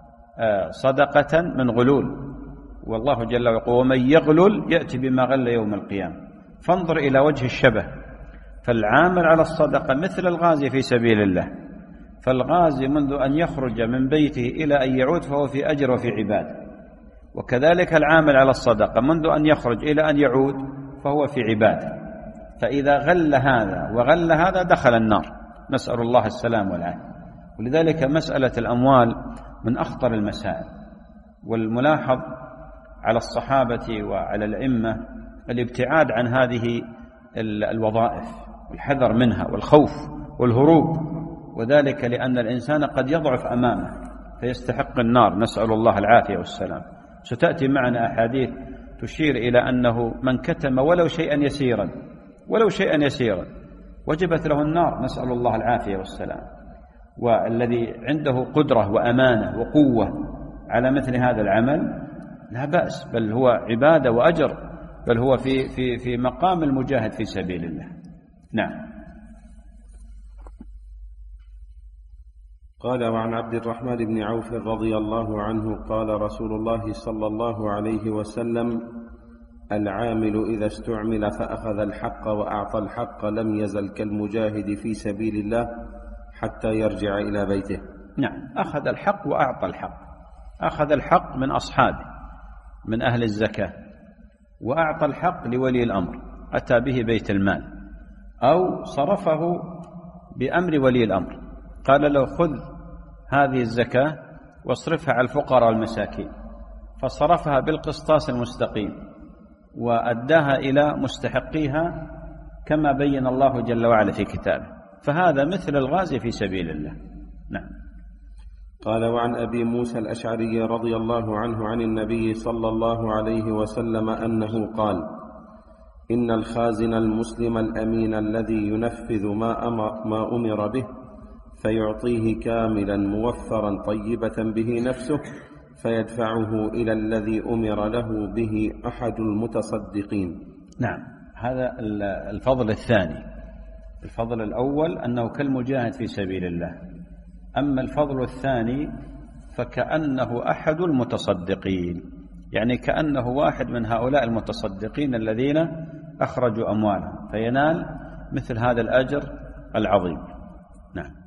صدقة من غلول، والله جل وعلا يقول: ومن يغلل يأتي بما غل يوم القيامة. فانظر إلى وجه الشبه، فالعامل على الصدقة مثل الغازي في سبيل الله، فالغازي منذ أن يخرج من بيته إلى أن يعود فهو في أجر وفي عبادة، وكذلك العامل على الصدقة منذ أن يخرج إلى أن يعود فهو في عبادة. فإذا غل هذا وغل هذا دخل النار، نسأل الله السلام والعافية. ولذلك مسألة الأموال من أخطر المسائل، والملاحظ على الصحابة وعلى الأئمة الابتعاد عن هذه الوظائف والحذر منها والخوف والهروب، وذلك لأن الإنسان قد يضعف أمامه فيستحق النار، نسأل الله العافية والسلام. ستأتي معنا أحاديث تشير إلى أنه من كتم ولو شيئا يسيرا ولو شيئا يسيرا وجبت له النار، نسأل الله العافية والسلام. والذي عنده قدرة وأمانة وقوة على مثل هذا العمل لا بأس، بل هو عبادة وأجر، بل هو في في في مقام المجاهد في سبيل الله. نعم. قال: وعن عبد الرحمن بن عوف رضي الله عنه قال رسول الله صلى الله عليه وسلم: العامل إذا استعمل فأخذ الحق وأعطى الحق لم يزل كالمجاهد في سبيل الله حتى يرجع إلى بيته. نعم، أخذ الحق وأعطى الحق. أخذ الحق من أصحابه من أهل الزكاة، وأعطى الحق لولي الأمر أتى به بيت المال، أو صرفه بأمر ولي الأمر، قال له: خذ هذه الزكاة واصرفها على الفقراء والمساكين، فصرفها بالقسطاس المستقيم وأداها إلى مستحقيها كما بين الله جل وعلا في كتابه، فهذا مثل الغازي في سبيل الله. نعم. قال: وعن أبي موسى الأشعري رضي الله عنه عن النبي صلى الله عليه وسلم أنه قال: إن الخازن المسلم الأمين الذي ينفذ ما أمر, ما أمر به فيعطيه كاملا موفرا طيبة به نفسه فيدفعه إلى الذي أمر له به أحد المتصدقين. نعم، هذا الفضل الثاني. الفضل الأول أنه كالمجاهد في سبيل الله، أما الفضل الثاني فكأنه أحد المتصدقين، يعني كأنه واحد من هؤلاء المتصدقين الذين أخرجوا أموالهم، فينال مثل هذا الأجر العظيم. نعم.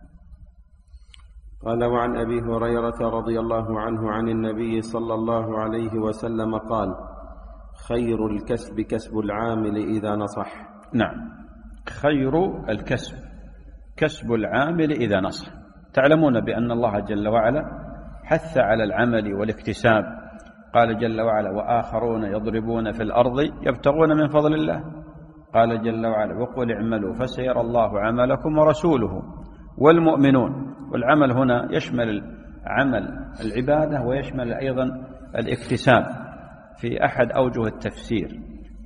قال: وعن أبي هريرة رضي الله عنه عن النبي صلى الله عليه وسلم قال: خير الكسب كسب العامل إذا نصح. نعم، خير الكسب كسب العامل إذا نصح. تعلمون بأن الله جل وعلا حث على العمل والاكتساب، قال جل وعلا: وآخرون يضربون في الأرض يبتغون من فضل الله. قال جل وعلا: وقل اعملوا فسيرى الله عملكم ورسوله والمؤمنون. والعمل هنا يشمل عمل العبادة ويشمل أيضا الاكتساب في أحد أوجه التفسير.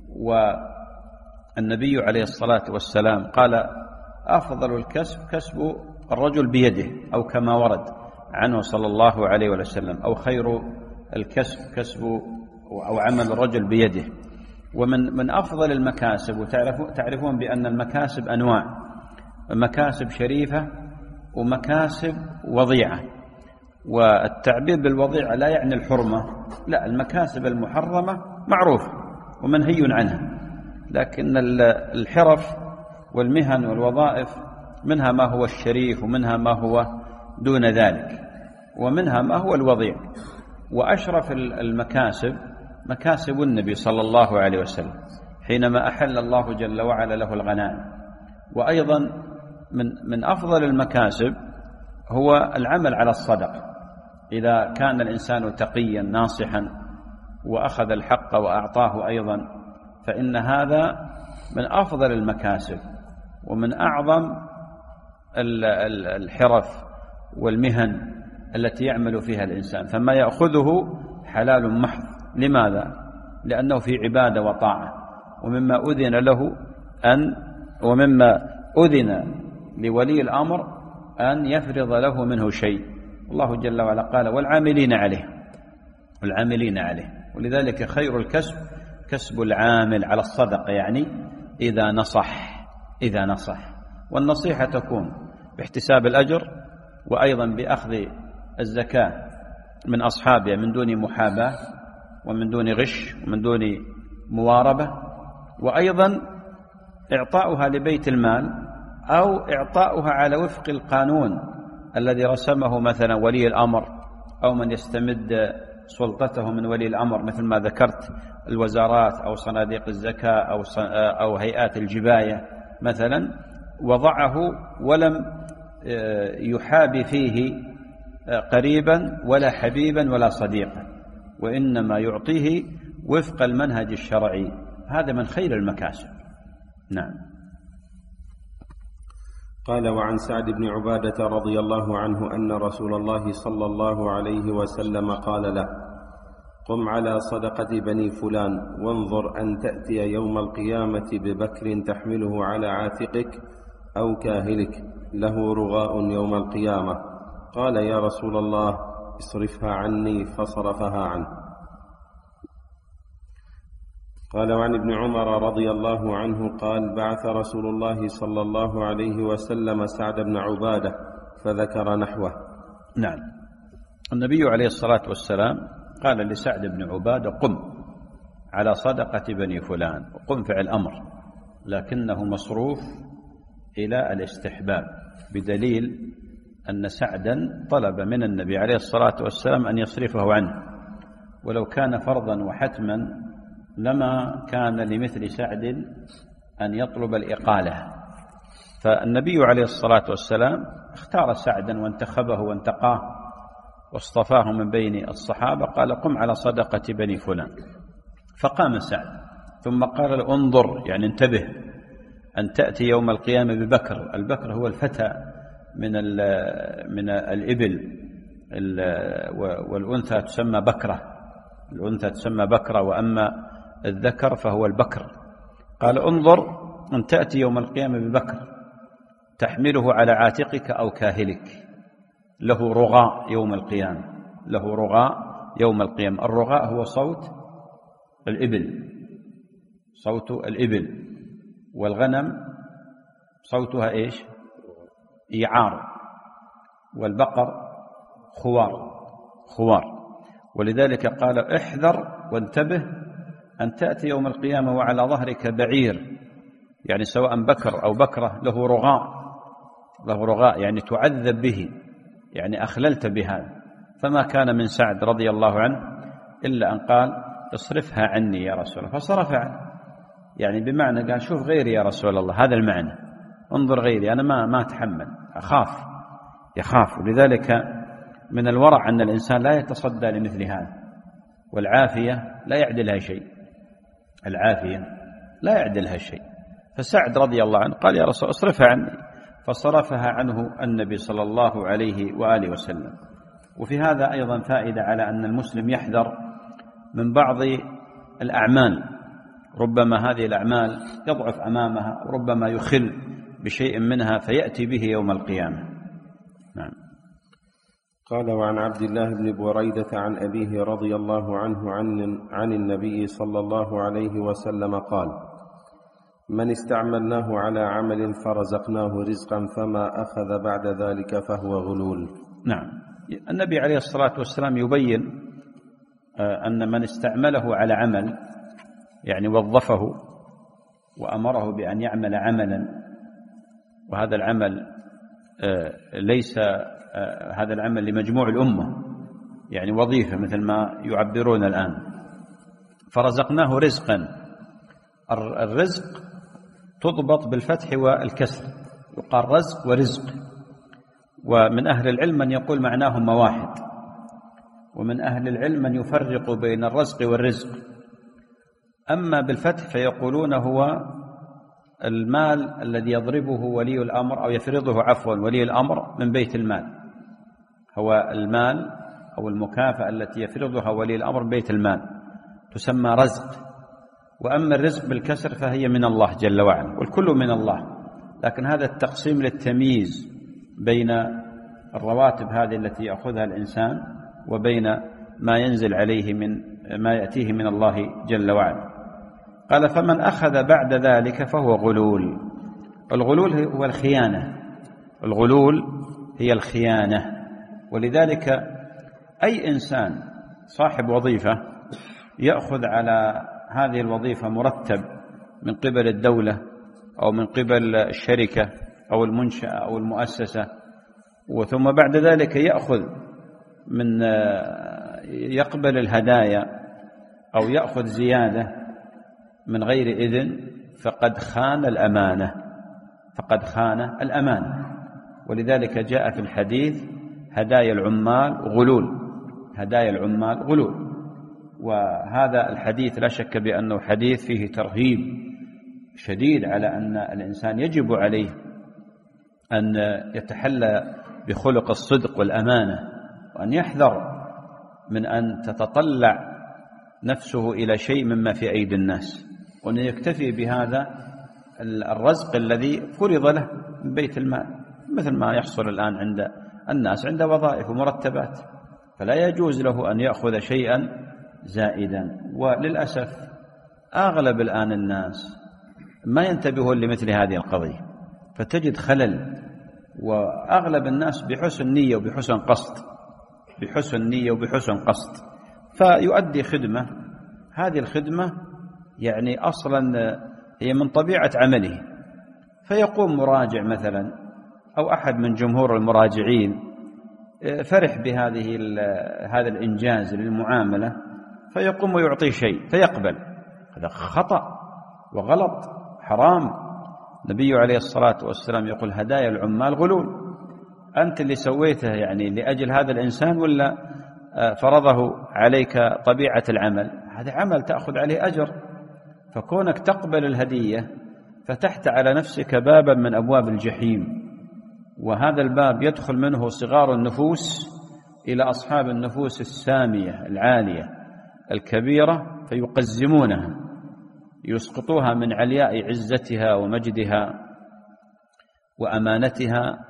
والنبي عليه الصلاة والسلام قال: أفضل الكسب كسب الرجل بيده، أو كما ورد عنه صلى الله عليه وسلم، أو خير الكسب كسب أو عمل الرجل بيده. ومن من أفضل المكاسب، وتعرفون بأن المكاسب أنواع: مكاسب شريفة ومكاسب وضيعة. والتعبير بالوضيعة لا يعني الحرمة، لا، المكاسب المحرمة معروفة ومنهي عنها، لكن الحرف والمهن والوظائف منها ما هو الشريف ومنها ما هو دون ذلك، ومنها ما هو الوضيع. وأشرف المكاسب مكاسب النبي صلى الله عليه وسلم حينما أحل الله جل وعلا له الغنائم. وأيضا من من أفضل المكاسب هو العمل على الصدقة، إذا كان الإنسان تقيا ناصحا وأخذ الحق وأعطاه أيضا، فإن هذا من أفضل المكاسب ومن أعظم الحرف والمهن التي يعمل فيها الإنسان، فما يأخذه حلال محض. لماذا؟ لأنه في عبادة وطاعة، ومما أذن له أن ومما أذن لولي الأمر أن يفرض له منه شيء. الله جل وعلا قال: والعاملين عليه والعاملين عليه. ولذلك خير الكسب كسب العامل على الصدقة، يعني إذا نصح إذا نصح والنصيحة تكون باحتساب الأجر، وأيضا بأخذ الزكاة من أصحابها من دون محاباة ومن دون غش ومن دون مواربة، وأيضا إعطاؤها لبيت المال أو إعطاؤها على وفق القانون الذي رسمه مثلا ولي الأمر أو من يستمد سلطته من ولي الأمر، مثل ما ذكرت الوزارات أو صناديق الزكاة أو أو هيئات الجباية مثلا، وضعه ولم يحابي فيه قريبا ولا حبيبا ولا صديقا، وإنما يعطيه وفق المنهج الشرعي. هذا من خير المكاسب. نعم. قال: وعن سعد بن عبادة رضي الله عنه أن رسول الله صلى الله عليه وسلم قال له: قم على صدقة بني فلان وانظر أن تأتي يوم القيامة ببكر تحمله على عاتقك أو كاهلك له رغاء يوم القيامة. قال يا رسول الله اصرفها عني، فصرفها عنه. قال وعن ابن عمر رضي الله عنه قال بعث رسول الله صلى الله عليه وسلم سعد بن عبادة فذكر نحوه. نعم، النبي عليه الصلاة والسلام قال لسعد بن عبادة قم على صدقة بني فلان، وقم فعل أمر لكنه مصروف إلى الاستحباب، بدليل أن سعدا طلب من النبي عليه الصلاة والسلام أن يصرفه عنه، ولو كان فرضا وحتما لما كان لمثل سعد أن يطلب الإقالة. فالنبي عليه الصلاة والسلام اختار سعدا وانتخبه وانتقاه واصطفاه من بين الصحابة، قال قم على صدقة بني فلان، فقام سعد ثم قال انظر، يعني انتبه، أن تأتي يوم القيامة ببكر. البكر هو الفتى من من الإبل، والأنثى تسمى بكرة، الأنثى تسمى بكرة، وأما الذكر فهو البكر. قال انظر أن تأتي يوم القيامة ببكر تحمله على عاتقك أو كاهلك له رغاء يوم القيامة، له رغاء يوم القيامة. الرغاء هو صوت الإبل، صوت الإبل، والغنم صوتها إيش؟ إيعار، والبقر خوار خوار. ولذلك قال احذر وانتبه أن تأتي يوم القيامة وعلى ظهرك بعير، يعني سواء بكر أو بكرة، له رغاء، له رغاء يعني تعذب به، يعني أخللت بهذا. فما كان من سعد رضي الله عنه إلا أن قال اصرفها عني يا رسول الله، فصرف عنه، يعني بمعنى قال شوف غيري يا رسول الله، هذا المعنى، انظر غيري، أنا ما ما أتحمل، أخاف، يخاف. ولذلك من الورع أن الإنسان لا يتصدى لمثل هذا، والعافية لا يعدلها شيء، العافية لا يعدلها شيء. فسعد رضي الله عنه قال يا رسول اصرفها عني، فصرفها عنه النبي صلى الله عليه وآله وسلم. وفي هذا أيضا فائدة على أن المسلم يحذر من بعض الأعمال، ربما هذه الأعمال يضعف أمامها، وربما يخل بشيء منها فيأتي به يوم القيامة. نعم. قال وعن عبد الله بن بريدة عن أبيه رضي الله عنه عن, عن النبي صلى الله عليه وسلم قال من استعملناه على عمل فرزقناه رزقا فما أخذ بعد ذلك فهو غلول. نعم، النبي عليه الصلاة والسلام يبين أن من استعمله على عمل، يعني وظفه وأمره بأن يعمل عملا، وهذا العمل ليس هذا العمل لمجموع الأمة، يعني وظيفة مثل ما يعبرون الآن، فرزقناه رزقا. الرزق تضبط بالفتح والكسر، يقال رزق ورزق، ومن أهل العلم من يقول معناهما واحد، ومن أهل العلم من يفرق بين الرزق والرزق. أما بالفتح فيقولون هو المال الذي يضربه ولي الأمر أو يفرضه عفوا ولي الأمر من بيت المال، هو المال أو المكافأة التي يفرضها ولي الأمر من بيت المال تسمى رزق. وأما الرزق بالكسر فهي من الله جل وعلا، والكل من الله، لكن هذا التقسيم للتمييز بين الرواتب هذه التي يأخذها الإنسان وبين ما ينزل عليه من ما يأتيه من الله جل وعلا. قال فمن أخذ بعد ذلك فهو غلول. الغلول هو الخيانة، الغلول هي الخيانة. ولذلك أي إنسان صاحب وظيفة يأخذ على هذه الوظيفة مرتب من قبل الدولة أو من قبل الشركة أو المنشأة أو المؤسسة، وثم بعد ذلك يأخذ من يقبل الهدايا أو يأخذ زيادة من غير إذن، فقد خان الأمانة، فقد خان الأمانة. ولذلك جاء في الحديث هدايا العمال غلول، هدايا العمال غلول. وهذا الحديث لا شك بأنه حديث فيه ترهيب شديد على أن الإنسان يجب عليه أن يتحلى بخلق الصدق والأمانة، وأن يحذر من أن تتطلع نفسه إلى شيء مما في أيدي الناس، وأن يكتفي بهذا الرزق الذي فرض له من بيت المال، مثل ما يحصل الآن عند الناس عند وظائف ومرتبات، فلا يجوز له أن يأخذ شيئا زائدا. وللأسف أغلب الآن الناس ما ينتبهون لمثل هذه القضية، فتجد خلل، وأغلب الناس بحسن نية وبحسن قصد بحسن نية وبحسن قصد فيؤدي خدمة، هذه الخدمة يعني أصلا هي من طبيعة عمله، فيقوم مراجع مثلا أو أحد من جمهور المراجعين فرح بهذه هذا الإنجاز للمعاملة، فيقوم ويعطيه شيء فيقبل، هذا خطأ وغلط حرام. النبي عليه الصلاة والسلام يقول هدايا العمال غلول. أنت اللي سويته يعني لأجل هذا الإنسان ولا فرضه عليك طبيعة العمل؟ هذا عمل تأخذ عليه أجر، فكونك تقبل الهدية فتحت على نفسك بابا من أبواب الجحيم، وهذا الباب يدخل منه صغار النفوس إلى أصحاب النفوس السامية العالية الكبيرة، فيقزمونها يسقطوها من علياء عزتها ومجدها وأمانتها،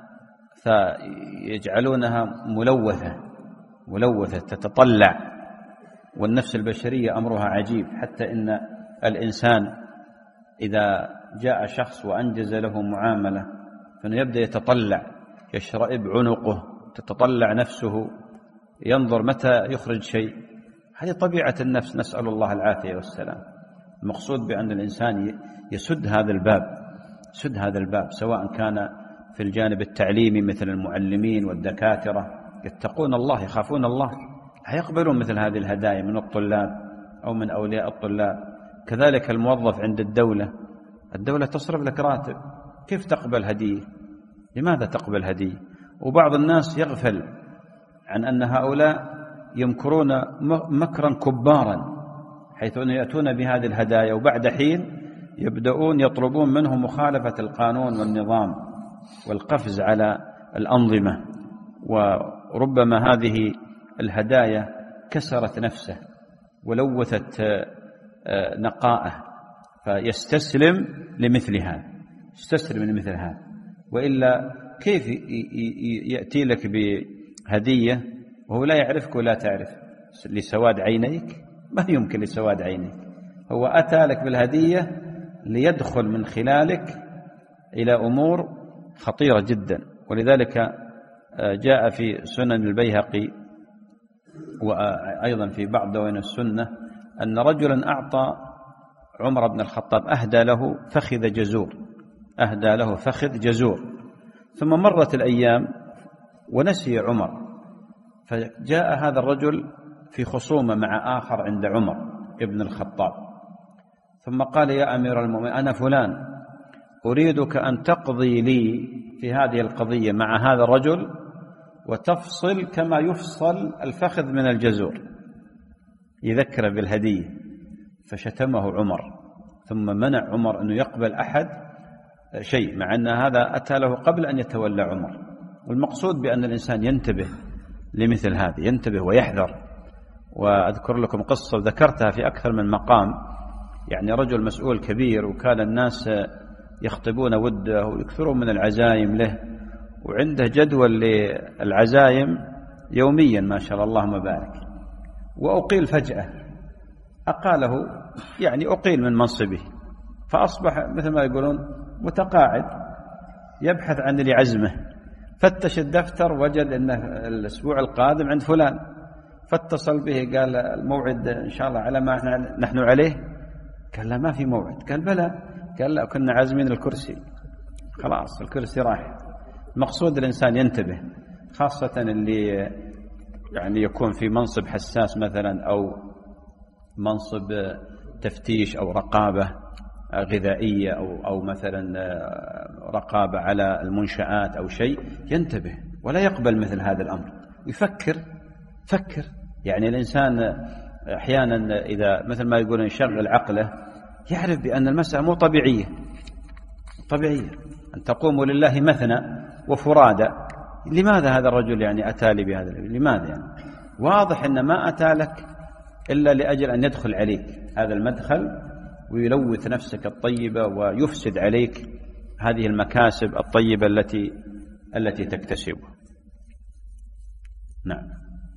فيجعلونها ملوثة ملوثة تتطلع. والنفس البشرية أمرها عجيب، حتى إن الإنسان إذا جاء شخص وأنجز له معاملة فإنه يبدأ يتطلع، يشرئب عنقه، تتطلع نفسه، ينظر متى يخرج شيء. هذه طبيعة النفس، نسأل الله العافية والسلام. المقصود بأن الإنسان يسد هذا الباب سد هذا الباب سواء كان في الجانب التعليمي مثل المعلمين والدكاترة، يتقون الله يخافون الله، لا يقبلون مثل هذه الهدايا من الطلاب أو من أولياء الطلاب. كذلك الموظف عند الدولة، الدولة تصرف لك راتب، كيف تقبل هدية؟ لماذا تقبل هدية؟ وبعض الناس يغفل عن أن هؤلاء يمكرون مكرا كبارا، حيث أن يأتون بهذه الهدايا وبعد حين يبدأون يطلبون منه مخالفة القانون والنظام والقفز على الأنظمة، وربما هذه الهدايا كسرت نفسه ولوثت نقاءه، فيستسلم لمثل هذا يستسلم لمثل هذا وإلا كيف يأتي لك بهدية وهو لا يعرفك ولا تعرف؟ لسواد عينيك؟ ما يمكن لسواد عينيك، هو أتى لك بالهدية ليدخل من خلالك إلى أمور خطيرة جدا. ولذلك جاء في سنن البيهقي وأيضا في بعض دواوين السنة أن رجلا أعطى عمر بن الخطاب، أهدى له فخذ جزور أهدى له فخذ جزور ثم مرت الأيام ونسي عمر، فجاء هذا الرجل في خصومة مع آخر عند عمر ابن الخطاب، ثم قال يا أمير المؤمنين أنا فلان، أريدك أن تقضي لي في هذه القضية مع هذا الرجل وتفصل كما يفصل الفخذ من الجزور، يذكر بالهدية. فشتمه عمر، ثم منع عمر أنه يقبل أحد شيء، مع أن هذا أتى له قبل أن يتولى عمر. والمقصود بأن الإنسان ينتبه لمثل هذه، ينتبه ويحذر. وأذكر لكم قصة ذكرتها في أكثر من مقام، يعني رجل مسؤول كبير وكان الناس يخطبون وده ويكثرون من العزايم له، وعنده جدول للعزايم يوميا ما شاء الله اللهم بارك، وأقيل فجأة، أقاله يعني أقيل من منصبه، فأصبح مثل ما يقولون متقاعد يبحث عن اللي عزمه. فتش الدفتر وجد أنه الأسبوع القادم عند فلان، فاتصل به قال الموعد إن شاء الله على ما نحن عليه؟ قال لا ما في موعد. قال بلى. قال لا كنا عازمين الكرسي، خلاص الكرسي راح. المقصود الإنسان ينتبه، خاصة اللي يعني يكون في منصب حساس مثلا أو منصب تفتيش أو رقابة غذائية أو, أو مثلا رقابة على المنشآت أو شيء، ينتبه ولا يقبل مثل هذا الأمر، يفكر فكر. يعني الإنسان أحيانا إذا مثل ما يقولون يشغل عقله يعرف بأن المسألة مو طبيعية طبيعية أن تقوموا لله مثنى وفرادى. لماذا هذا الرجل يعني أتى لي بهذا؟ لماذا يعني؟ واضح أن ما أتى لك إلا لأجل أن يدخل عليك هذا المدخل ويلوث نفسك الطيبة ويفسد عليك هذه المكاسب الطيبة التي التي تكتسبها. نعم.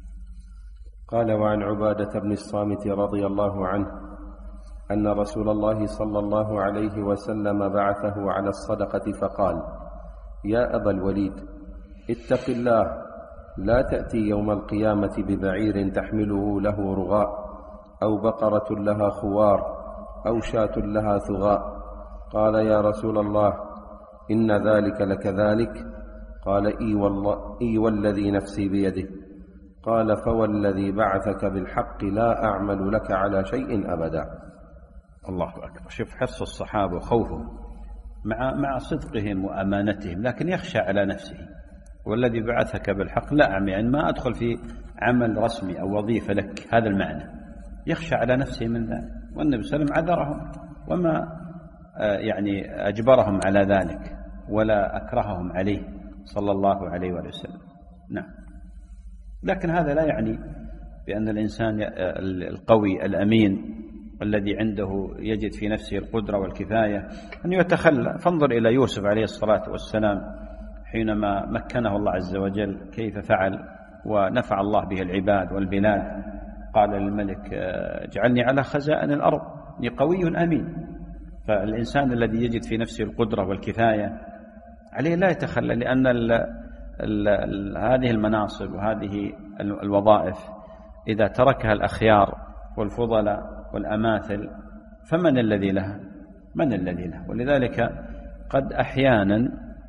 قال: وعن عبادة بن الصامت رضي الله عنه أن رسول الله صلى الله عليه وسلم بعثه على الصدقة فقال: يا أبا الوليد، اتق الله، لا تأتي يوم القيامة ببعير تحمله له رغاء، أو بقرة لها خوار، أو شاة لها ثغاء. قال: يا رسول الله، إن ذلك لكذلك؟ قال: إي والله إي والذي نفسي بيده. قال: فوالذي بعثك بالحق لا أعمل لك على شيء أبدا. الله أكبر. شوف حرص الصحابة وخوفهم مع مع صدقهم وأمانتهم، لكن يخشى على نفسه. والذي بعثك بالحق لا أعمل، يعني ما أدخل في عمل رسمي أو وظيفة لك، هذا المعنى. يخشى على نفسه من ذلك، والنبي صلى الله عليه وسلم عذرهم وما يعني أجبرهم على ذلك ولا أكرههم عليه صلى الله عليه وسلم. نعم. لكن هذا لا يعني بأن الإنسان القوي الأمين الذي عنده يجد في نفسه القدرة والكفاية أن يتخلى. فانظر إلى يوسف عليه الصلاة والسلام حينما مكنه الله عز وجل كيف فعل ونفع الله به العباد والبلاد. قال للملك: اجعلني على خزائن الأرض، إني قوي أمين. فالإنسان الذي يجد في نفسه القدرة والكفاية عليه لا يتخلى، لأن ال ال ال هذه المناصب وهذه الوظائف إذا تركها الأخيار والفضلاء والأماثل فمن الذي لها؟ من الذي لها؟ ولذلك قد أحيانا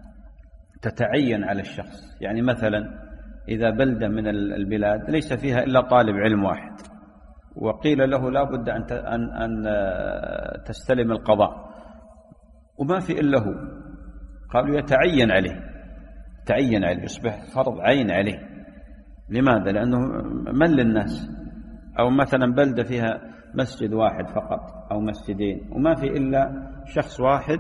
تتعين على الشخص، يعني مثلا إذا بلدة من البلاد ليس فيها إلا طالب علم واحد، وقيل له لا بد أن أن تستلم القضاء وما في إلا هو، قالوا يتعين عليه، تعين عليه، يصبح فرض عين عليه. لماذا؟ لأنه من للناس. أو مثلا بلدة فيها مسجد واحد فقط أو مسجدين وما في إلا شخص واحد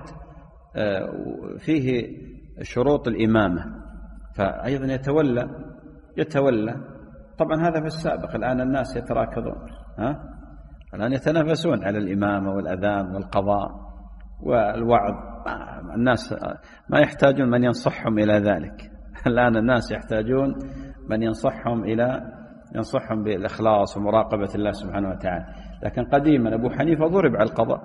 فيه شروط الإمامة، فأيضا يتولى يتولى طبعا هذا في السابق. الآن الناس يتراكضون، ها؟ الآن يتنافسون على الإمامة والأذان والقضاء والوعظ. الناس ما يحتاجون من ينصحهم إلى ذلك. الآن الناس يحتاجون من ينصحهم إلى ينصحهم بالإخلاص ومراقبة الله سبحانه وتعالى. لكن قديما أبو حنيفة ضرب على القضاء،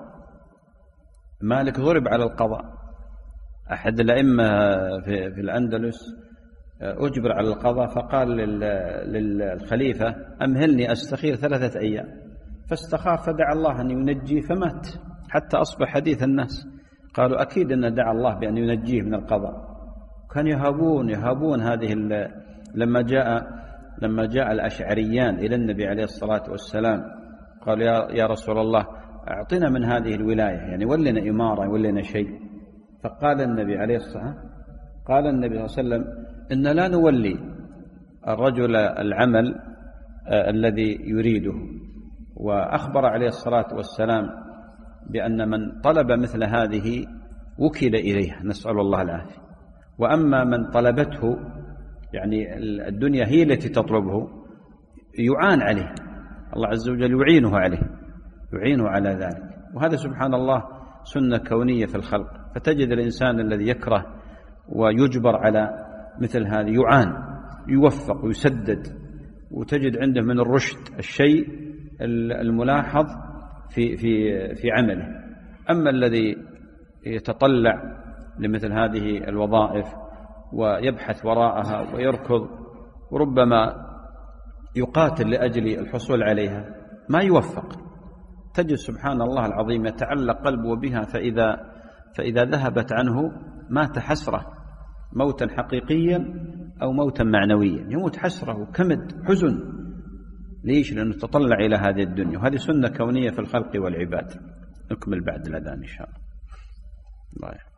مالك ضرب على القضاء، أحد الأئمة في, في الأندلس أجبر على القضاء فقال للخليفة: أمهلني أستخير ثلاثة أيام. فاستخار فدعا الله أن ينجيه فمات، حتى أصبح حديث الناس. قالوا: أكيد أن دعا الله بأن ينجيه من القضاء. كان يهابون يهابون هذه لما جاء لما جاء الأشعريان إلى النبي عليه الصلاة والسلام قالوا: يا, يا رسول الله، أعطنا من هذه الولاية، يعني ولنا إمارة ولنا شيء. فقال النبي عليه الصلاة قال النبي صلى الله عليه وسلم: إن لا نولي الرجل العمل آه الذي يريده. وأخبر عليه الصلاة والسلام بأن من طلب مثل هذه وكل إليها، نسأل الله العافية. وأما من طلبته، يعني الدنيا هي التي تطلبه، يعان عليه، الله عز وجل يعينه عليه، يعينه على ذلك. وهذا سبحان الله سنة كونية في الخلق. فتجد الإنسان الذي يكره ويجبر على مثل هذه يعان، يوفق ويسدد، وتجد عنده من الرشد الشيء الملاحظ في في في عمله. أما الذي يتطلع لمثل هذه الوظائف ويبحث وراءها ويركض وربما يقاتل لأجل الحصول عليها ما يوفق. تجد سبحان الله العظيم يتعلق قلبه بها، فإذا فإذا ذهبت عنه مات حسرة، موتا حقيقيا أو موتا معنويا، يموت حسرة وكمد حزن. ليش؟ لأنه تطلع إلى هذه الدنيا. وهذه سنة كونية في الخلق والعباد. نكمل بعد الأذان إن شاء الله. الله يحفظ.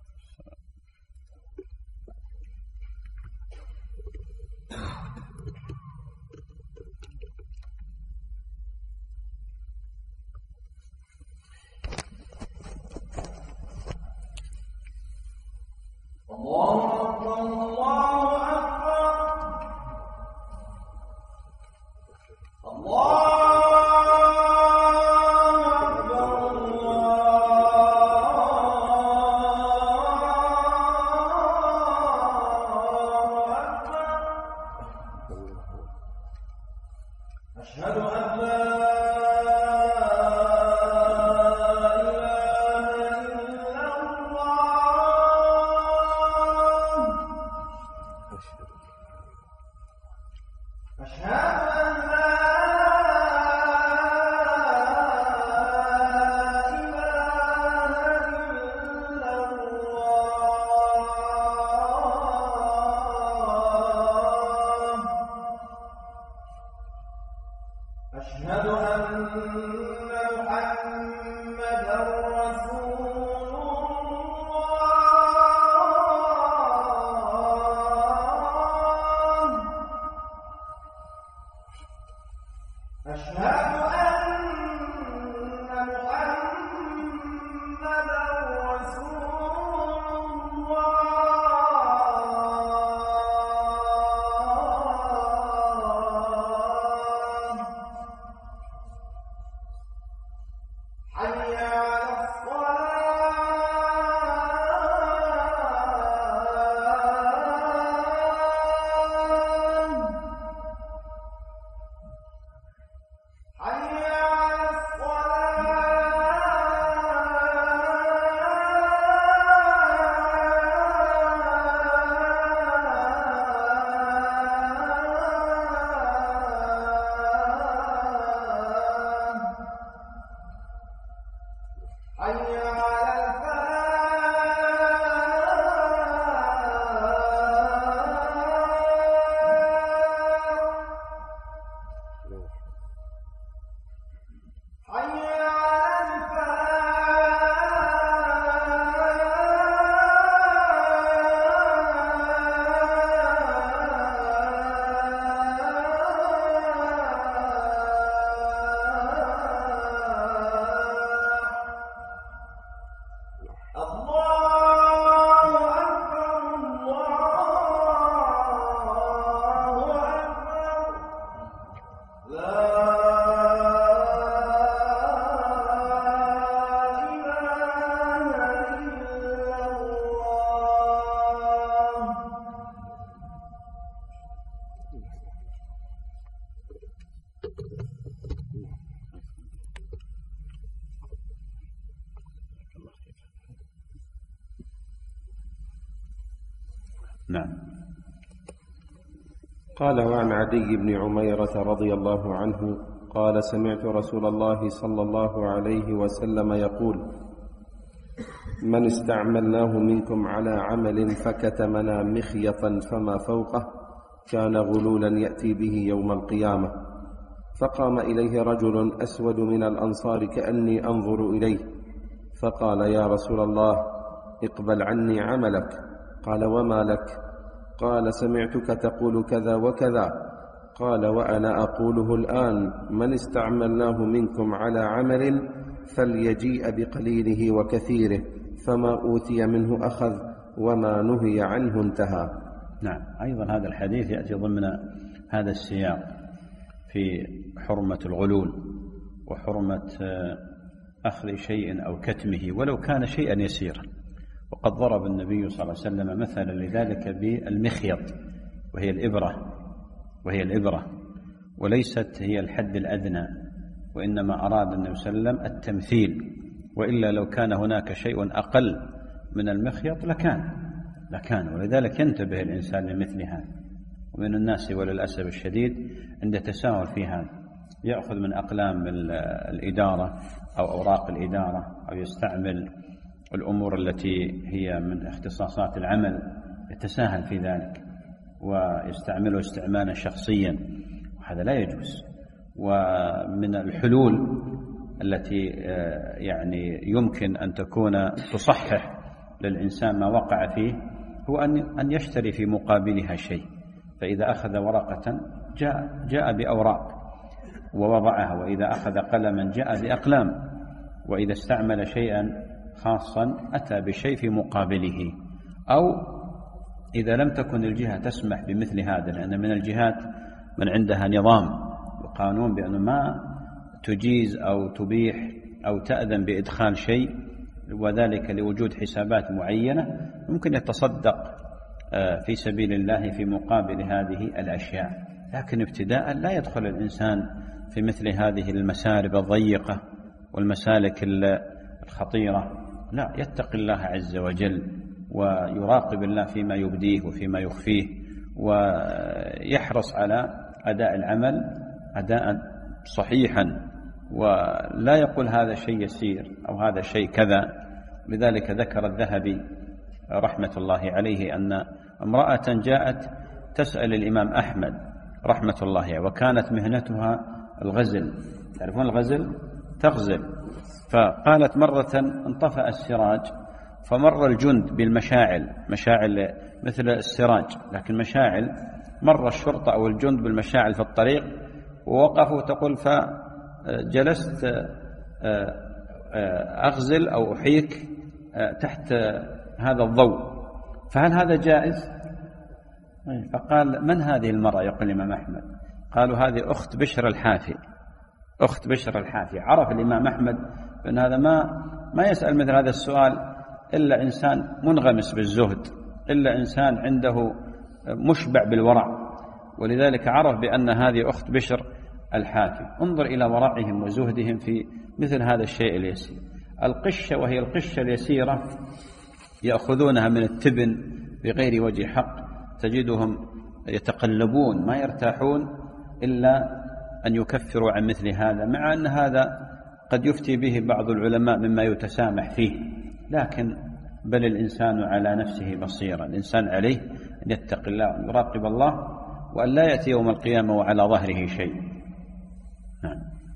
الله أكبر الله أكبر الله أشهد أن محمدًا رسول الله. أشهد أن محمدًا رسول الله. حي على الصلاة. حي على الصلاة. حي على الفلاح. حي على الفلاح. الله أكبر، الله أكبر. لا إله إلا الله. نعم. قال: وعن عدي بن عميرة رضي الله عنه قال: سمعت رسول الله صلى الله عليه وسلم يقول: من استعملناه منكم على عمل فكتمنا مخيطا فما فوقه كان غلولا يأتي به يوم القيامة. فقام إليه رجل أسود من الأنصار كأني أنظر إليه، فقال: يا رسول الله، اقبل عني عملك. قال: وما لك؟ قال: سمعتك تقول كذا وكذا. قال: وأنا أقوله الآن: من استعملناه منكم على عمل فليجيء بقليله وكثيره، فما أوتي منه أخذ، وما نهي عنه انتهى. نعم. أيضا هذا الحديث يأتي ضمن هذا السياق في حرمة الغلول وحرمة أخذ شيء أو كتمه ولو كان شيئا يسيرا. وقد ضرب النبي صلى الله عليه وسلم مثلا لذلك بالمخيط، وهي الإبرة وهي الإبرة وليست هي الحد الأدنى، وإنما أراد النبي صلى الله عليه وسلم التمثيل، وإلا لو كان هناك شيء أقل من المخيط لكان لكان ولذلك ينتبه الإنسان لمثل هذا. ومن الناس وللأسف الشديد عند تساهل في هذا يأخذ من أقلام الإدارة أو أوراق الإدارة، أو يستعمل الأمور التي هي من اختصاصات العمل، يتساهل في ذلك ويستعمله استعمالا شخصيا، وهذا لا يجوز. ومن الحلول التي يعني يمكن أن تكون تصحح للإنسان ما وقع فيه هو أن يشتري في مقابلها شيء. فإذا أخذ ورقة جاء, جاء بأوراق ووضعها، وإذا أخذ قلما جاء بأقلام، وإذا استعمل شيئا خاصا أتى بشيء في مقابله. أو إذا لم تكن الجهة تسمح بمثل هذا، لأن من الجهات من عندها نظام وقانون بأنه ما تجيز أو تبيح أو تأذن بإدخال شيء، وذلك لوجود حسابات معينة ممكن يتصدق في سبيل الله في مقابل هذه الأشياء. لكن ابتداء لا يدخل الإنسان في مثل هذه المسارب الضيقة والمسالك الخطيرة، لا، يتقي الله عز وجل ويراقب الله فيما يبديه وفيما يخفيه، ويحرص على أداء العمل أداء صحيحا، ولا يقول هذا شيء يسير أو هذا شيء كذا. لذلك ذكر الذهبي رحمة الله عليه أن امرأة جاءت تسأل الإمام أحمد رحمة الله عليه، وكانت مهنتها الغزل، تعرفون الغزل؟ تغزل. فقالت مرة انطفأ السراج فمر الجند بالمشاعل، مشاعل مثل السراج لكن مشاعل، مر الشرطة أو الجند بالمشاعل في الطريق ووقفوا، تقول فجلست أغزل أو أحيك تحت هذا الضوء، فهل هذا جائز؟ فقال من هذه المرأة؟ يقول الإمام أحمد. قالوا هذه أخت بشر الحافي، أخت بشر الحافي. عرف الإمام أحمد أن هذا ما ما يسأل مثل هذا السؤال إلا إنسان منغمس بالزهد، إلا إنسان عنده مشبع بالورع، ولذلك عرف بأن هذه أخت بشر الحافي. انظر إلى ورعهم وزهدهم في مثل هذا الشيء اليسير. القشة، وهي القشة اليسيرة، يأخذونها من التبن بغير وجه حق، تجدهم يتقلبون ما يرتاحون إلا أن يكفروا عن مثل هذا، مع أن هذا قد يفتي به بعض العلماء مما يتسامح فيه، لكن بل الإنسان على نفسه بصيرا. الإنسان عليه أن يتقي الله ويراقب الله، وأن لا يأتي يوم القيامة وعلى ظهره شيء. نعم.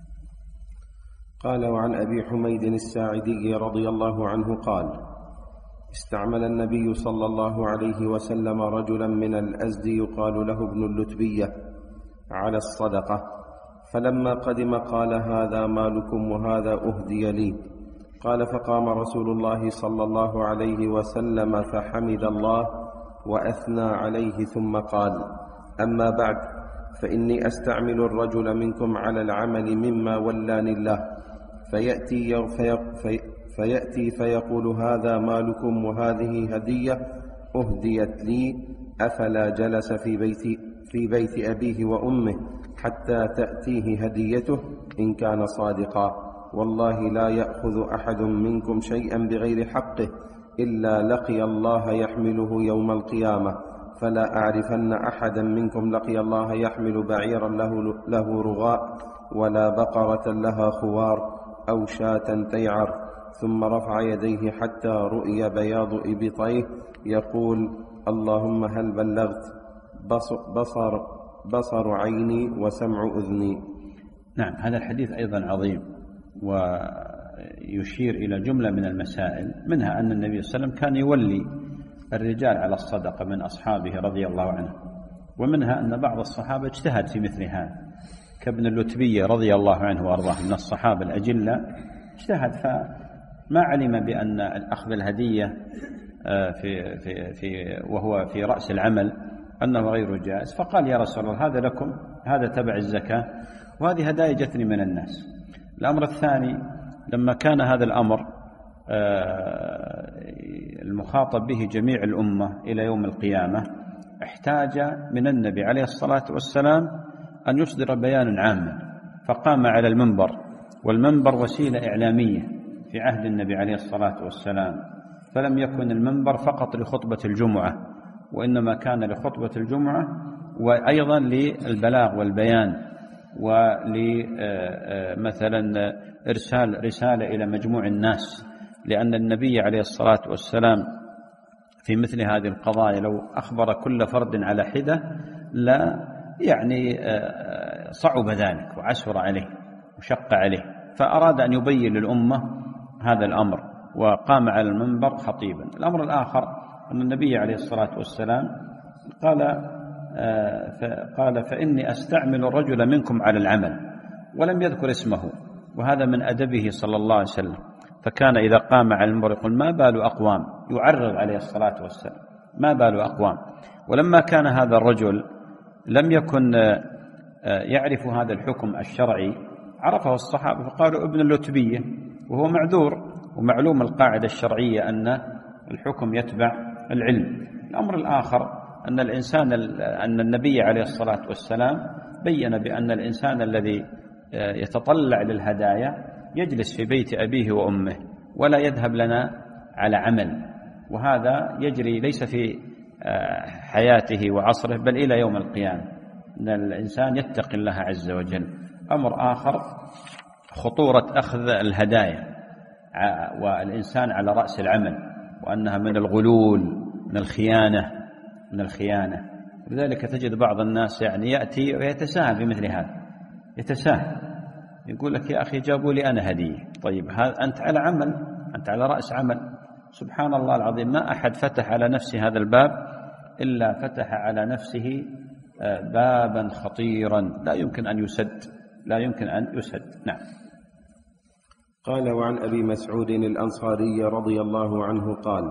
قال: وعن أبي حميد الساعدي رضي الله عنه قال: استعمل النبي صلى الله عليه وسلم رجلا من الأزد يقال له ابن اللتبية على الصدقة، فلما قدم قال: هذا مالكم وهذا أهدي لي. قال: فقام رسول الله صلى الله عليه وسلم فحمد الله وأثنى عليه، ثم قال: أما بعد، فإني أستعمل الرجل منكم على العمل مما ولاني الله، فيأتي, في في فيأتي فيقول: هذا مالكم وهذه هدية أهديت لي، أفلا جلس في بيت, في بيت أبيه وأمه حتى تأتيه هديته إن كان صادقا، والله لا يأخذ أحد منكم شيئا بغير حقه إلا لقي الله يحمله يوم القيامة، فلا أعرفن أحدا منكم لقي الله يحمل بعيرا له, له رغاء، ولا بقرة لها خوار، أو شاة تيعر. ثم رفع يديه حتى رؤي بياض إبطيه يقول: اللهم هل بلغت؟ بصر, بصر عيني وسمع أذني. نعم، هذا الحديث أيضا عظيم، ويشير إلى جملة من المسائل، منها أن النبي صلى الله عليه وسلم كان يولي الرجال على الصدقة من أصحابه رضي الله عنه، ومنها أن بعض الصحابة اجتهد في مثل هذا، كابن اللتبية رضي الله عنه وأرضاه من الصحابة الأجلة، اجتهد فما علم بأن أخذ الهدية في في في وهو في رأس العمل أنه غير جائز، فقال: يا رسول الله، هذا لكم، هذا تبع الزكاة، وهذه هدايا جتني من الناس. الأمر الثاني، لما كان هذا الأمر المخاطب به جميع الأمة إلى يوم القيامة، احتاج من النبي عليه الصلاة والسلام أن يصدر بيانا عاما، فقام على المنبر، والمنبر وسيلة إعلامية في عهد النبي عليه الصلاة والسلام، فلم يكن المنبر فقط لخطبة الجمعة، وإنما كان لخطبة الجمعة وأيضا للبلاغ والبيان، ولمثلا إرسال رسالة إلى مجموع الناس، لأن النبي عليه الصلاة والسلام في مثل هذه القضايا لو أخبر كل فرد على حدة لا يعني صعب ذلك وعسر عليه وشق عليه، فأراد أن يبين للأمة هذا الأمر وقام على المنبر خطيبا. الأمر الآخر أن النبي عليه الصلاة والسلام قال قال فإني أستعمل الرجل منكم على العمل، ولم يذكر اسمه، وهذا من أدبه صلى الله عليه وسلم، فكان إذا قام على المنبر يقول: ما بال أقوام، يعرض عليه الصلاة والسلام: ما بال أقوام. ولما كان هذا الرجل لم يكن يعرف هذا الحكم الشرعي، عرفه الصحابة فقالوا: ابن اللتبية، وهو معذور، ومعلوم القاعدة الشرعية أن الحكم يتبع العلم. الأمر الآخر أن الإنسان أن النبي عليه الصلاة والسلام بين بأن الإنسان الذي يتطلع للهدايا يجلس في بيت أبيه وأمه ولا يذهب لنا على عمل، وهذا يجري ليس في حياته وعصره بل إلى يوم القيامة، أن الإنسان يتقي الله عز وجل. أمر آخر خطورة أخذ الهدايا والإنسان على رأس العمل، وأنها من الغلول من الخيانة من الخيانة لذلك تجد بعض الناس يعني يأتي ويتساهل بمثل هذا، يتساهل يقول لك يا أخي جابوا لي أنا هدية. طيب أنت على عمل، أنت على رأس عمل. سبحان الله العظيم، ما أحد فتح على نفسه هذا الباب إلا فتح على نفسه بابا خطيرا لا يمكن أن يسد لا يمكن أن يسد. نعم. قال: وعن أبي مسعود الأنصاري رضي الله عنه قال: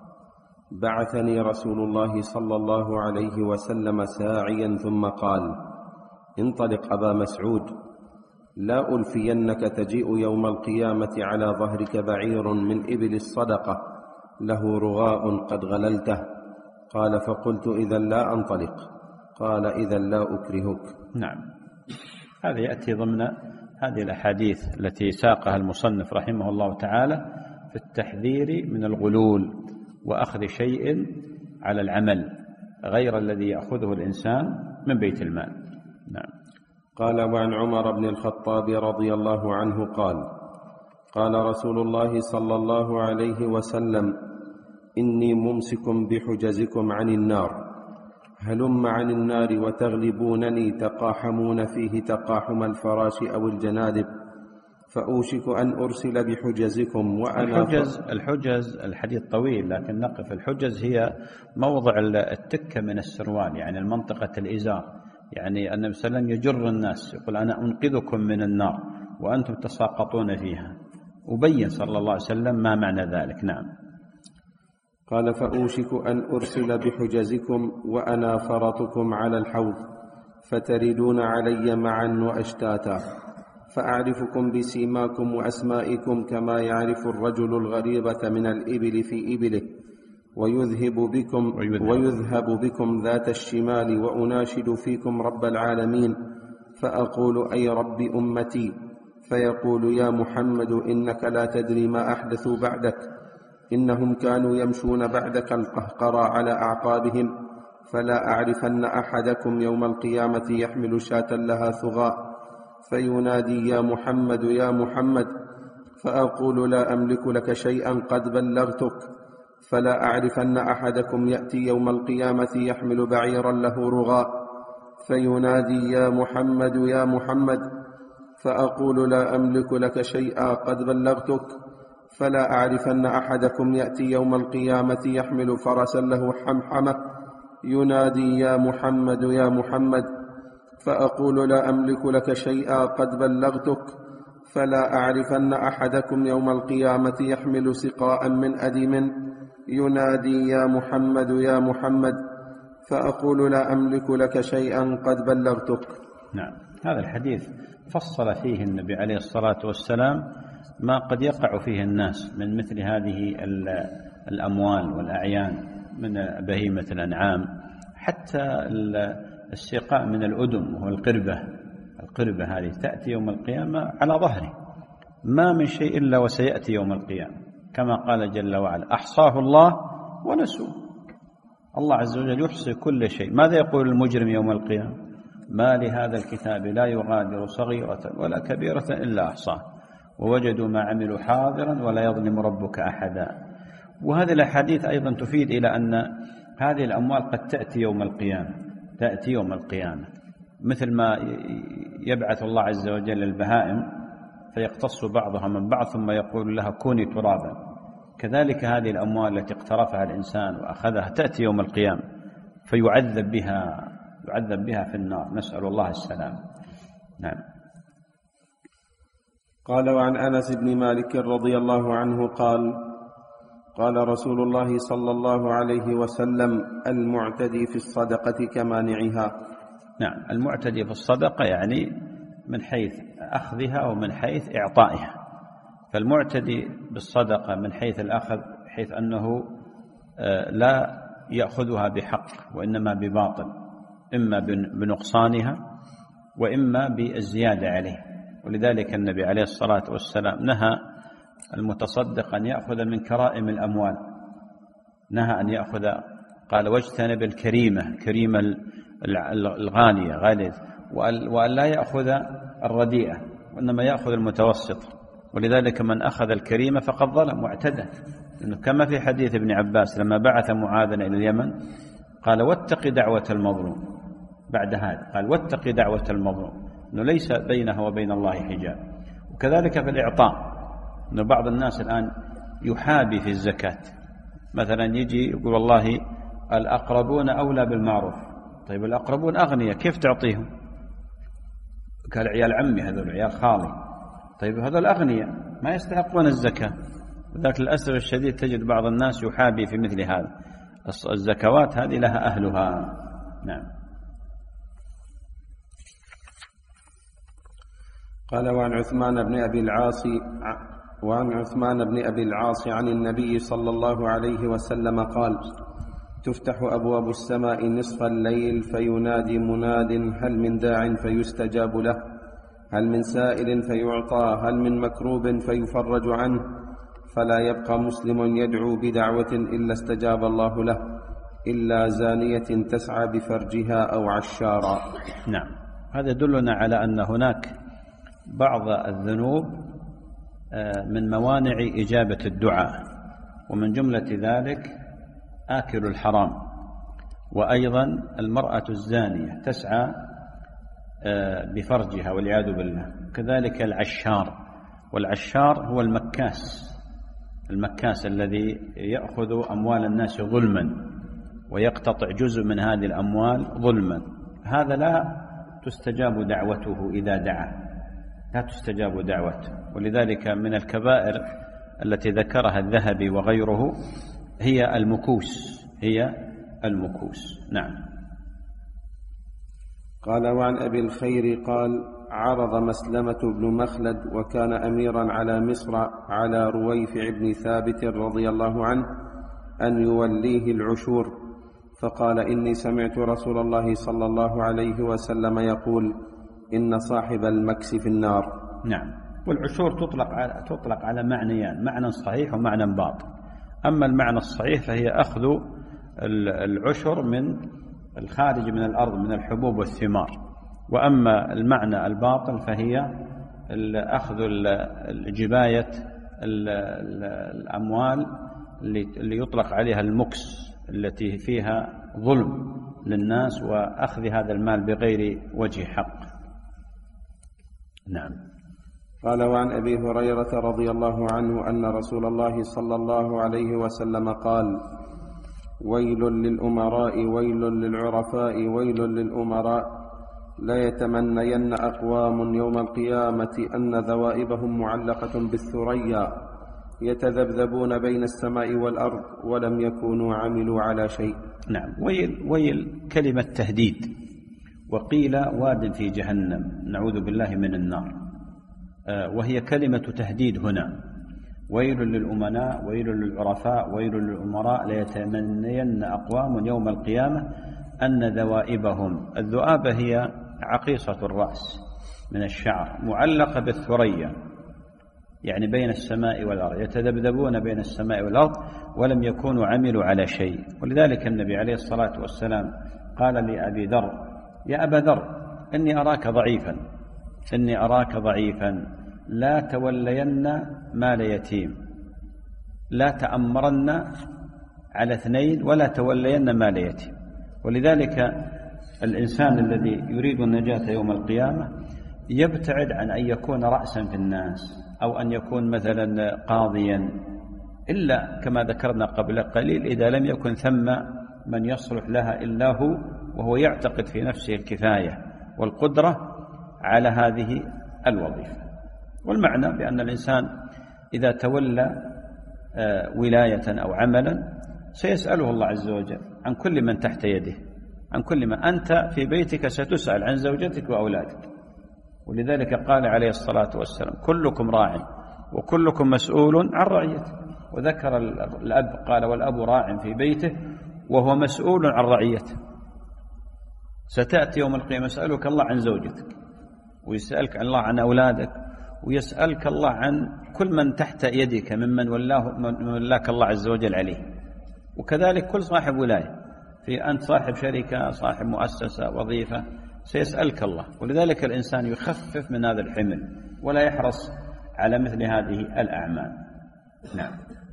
بعثني رسول الله صلى الله عليه وسلم ساعيا ثم قال: انطلق أبا مسعود، لا ألفينك تجيء يوم القيامة على ظهرك بعير من إبل الصدقة له رغاء قد غللته. قال: فقلت: إذا لا أنطلق. قال: إذا لا أكرهك. نعم. هذا يأتي ضمن هذه الأحاديث التي ساقها المصنف رحمه الله تعالى في التحذير من الغلول وأخذ شيء على العمل غير الذي يأخذه الإنسان من بيت المال. نعم. قال: وعن عمر بن الخطاب رضي الله عنه قال: قال رسول الله صلى الله عليه وسلم: إني ممسك بحجزكم عن النار، هلم عن النار وتغلبونني تقاحمون فيه تقاحم الفراش أو الجنادب، فأوشك أن أرسل بحجزكم وأنا الحجز, الحجز الحديث طويل لكن نقف. الحجز هي موضع التكة من السروال، يعني المنطقة الإزار، يعني النبي صلى الله عليه وسلم يجر الناس يقول أنا أنقذكم من النار وأنتم تساقطون فيها، وبين صلى الله عليه وسلم ما معنى ذلك. نعم. قال: فأوشك أن أرسل بحجزكم وأنا فرطكم على الحوض، فتردون علي معا وأشتاتا، فأعرفكم بسيماكم وأسمائكم كما يعرف الرجل الغريبة من الإبل في إبله، ويذهب بكم, ويذهب بكم ذات الشمال، وأناشد فيكم رب العالمين، فأقول: أي رب أمتي، فيقول: يا محمد إنك لا تدري ما أحدثوا بعدك، إنهم كانوا يمشون بعدك القهقرى على أعقابهم، فلا أعرفن أحدكم يوم القيامة يحمل شاة لها ثغاء، فينادي: يا محمد يا محمد، فأقول: لا أملك لك شيئا قد بلغتك، فلا أعرفن أحدكم يأتي يوم القيامة يحمل بعيرا له رغاء، فينادي: يا محمد يا محمد، فأقول: لا أملك لك شيئا قد بلغتك، فلا أعرفن أحدكم يأتي يوم القيامة يحمل فرسا له حمحمة، ينادي: يا محمد يا محمد، فأقول: لا أملك لك شيئا قد بلغتك، فلا أعرفن أحدكم يوم القيامة يحمل سقاء من أدم، ينادي: يا محمد يا محمد، فأقول: لا أملك لك شيئا قد بلغتك. نعم. هذا الحديث فصل فيه النبي عليه الصلاة والسلام ما قد يقع فيه الناس من مثل هذه الأموال والأعيان من بهيمة الأنعام، حتى السقاء من الأدم وهو القربة. القربة هذه تأتي يوم القيامة على ظهره، ما من شيء إلا وسيأتي يوم القيامة، كما قال جل وعلا: أحصاه الله ونسوه. الله عز وجل يحصي كل شيء. ماذا يقول المجرم يوم القيامة؟ ما لهذا الكتاب لا يغادر صغيرة ولا كبيرة إلا أحصاه ووجدوا ما عملوا حاضرا ولا يظلم ربك أحدا. وهذه الأحاديث أيضا تفيد إلى أن هذه الأموال قد تأتي يوم القيامة تأتي يوم القيامة مثل ما يبعث الله عز وجل البهائم فيقتص بعضها من بعض ثم يقول لها كوني ترابا، كذلك هذه الأموال التي اقترفها الإنسان وأخذها تأتي يوم القيامة فيعذب بها يعذب بها في النار، نسأل الله السلام. نعم. قال: وعن أنس بن مالك رضي الله عنه قال: قال رسول الله صلى الله عليه وسلم: المعتدي في الصدقة كمانعها. نعم. المعتدي في الصدقة يعني من حيث أخذها ومن حيث إعطائها. فالمعتدي بالصدقة من حيث الأخذ حيث أنه لا يأخذها بحق وإنما بباطل، إما بنقصانها وإما بالزيادة عليه، ولذلك النبي عليه الصلاة والسلام نهى المتصدق أن يأخذ من كرائم الأموال، نهى أن يأخذ، قال واجتنب الكريمة، كريمة الغالية غالية، وأن لا يأخذ الرديئة وإنما يأخذ المتوسط. ولذلك من أخذ الكريمة فقد ظلم واعتدى، لأنه كما في حديث ابن عباس لما بعث معاذا إلى اليمن قال واتق دعوة المظلوم، بعد هذا قال واتق دعوة المظلوم، أنه ليس بينه وبين الله حجاب. وكذلك في الإعطاء، أنه بعض الناس الآن يحابي في الزكاة، مثلا يجي يقول والله الأقربون أولى بالمعروف. طيب الأقربون أغنياء كيف تعطيهم؟ قال عيال عمي هذول، عيال خالي. طيب هذول أغنياء ما يستحقون الزكاة. لذلك للأسف الشديد تجد بعض الناس يحابي في مثل هذا. الزكوات هذه لها أهلها. نعم. قال وعن عثمان بن أبي العاص وعن عثمان بن أبي العاص عن النبي صلى الله عليه وسلم قال تفتح أبواب السماء نصف الليل فينادي مناد هل من داع فيستجاب له، هل من سائل فيعطى، هل من مكروب فيفرج عنه، فلا يبقى مسلم يدعو بدعوة إلا استجاب الله له إلا زانية تسعى بفرجها أو عشارا. نعم، هذا يدلنا على أن هناك بعض الذنوب من موانع إجابة الدعاء، ومن جملة ذلك آكل الحرام، وأيضا المرأة الزانية تسعى بفرجها والعياذ بالله، كذلك العشار، والعشار هو المكاس، المكاس الذي يأخذ أموال الناس ظلما ويقتطع جزء من هذه الأموال ظلما، هذا لا تستجاب دعوته إذا دعا، لا تستجاب دعوته. ولذلك من الكبائر التي ذكرها الذهبي وغيره هي المكوس، هي المكوس. نعم. قال وعن أبي الخير قال عرض مسلمة بن مخلد وكان أميرا على مصر على رويفع بن ثابت رضي الله عنه أن يوليه العشور، فقال إني سمعت رسول الله صلى الله عليه وسلم يقول إن صاحب المكس في النار. نعم، والعشور تطلق على, تطلق على معنيان، معنى صحيح ومعنى باطل. أما المعنى الصحيح فهي أخذ العشر من الخارج من الأرض من الحبوب والثمار، وأما المعنى الباطل فهي أخذ الجباية الأموال اللي يطلق عليها المكس التي فيها ظلم للناس وأخذ هذا المال بغير وجه حق. نعم. قال وعن أبي هريرة رضي الله عنه أن رسول الله صلى الله عليه وسلم قال ويل للأمراء ويل للعرفاء ويل للأمراء لا يتمنين أقوام يوم القيامة أن ذوائبهم معلقة بالثريا يتذبذبون بين السماء والأرض ولم يكونوا عملوا على شيء. نعم، ويل ويل كلمة تهديد، وقيل واد في جهنم نعوذ بالله من النار، وهي كلمة تهديد هنا. ويل للأمناء ويل للعرفاء ويل للأمراء ليتمنين أقوام يوم القيامة أن ذوائبهم، الذؤابة هي عقيصة الرأس من الشعر معلقة بالثريا، يعني بين السماء والأرض، يتذبذبون بين السماء والأرض ولم يكونوا عملوا على شيء. ولذلك النبي عليه الصلاة والسلام قال لأبي ذر يا أبا ذر إني أراك ضعيفا إني أراك ضعيفا لا تولين مال يتيم، لا تأمرن على اثنين ولا تولين مال يتيم. ولذلك الإنسان الذي يريد النجاة يوم القيامة يبتعد عن أن يكون رأسا في الناس أو أن يكون مثلا قاضيا، إلا كما ذكرنا قبل قليل إذا لم يكن ثم من يصلح لها إلا هو، وهو يعتقد في نفسه الكفاية والقدرة على هذه الوظيفة. والمعنى بأن الإنسان إذا تولى ولاية أو عملا سيسأله الله عز وجل عن كل من تحت يده، عن كل ما أنت في بيتك ستسأل عن زوجتك وأولادك. ولذلك قال عليه الصلاة والسلام كلكم راع وكلكم مسؤول عن رعيته، وذكر الأب قال والأب راع في بيته وهو مسؤول عن رعيته. ستأتي يوم القيامة يسألك الله عن زوجتك ويسألك الله عن أولادك، ويسألك الله عن كل من تحت يدك ممن ولاه من ولاك الله عز وجل عليه. وكذلك كل صاحب ولاية، في أنت صاحب شركة، صاحب مؤسسة، وظيفة، سيسألك الله. ولذلك الإنسان يخفف من هذا الحمل ولا يحرص على مثل هذه الأعمال. نعم.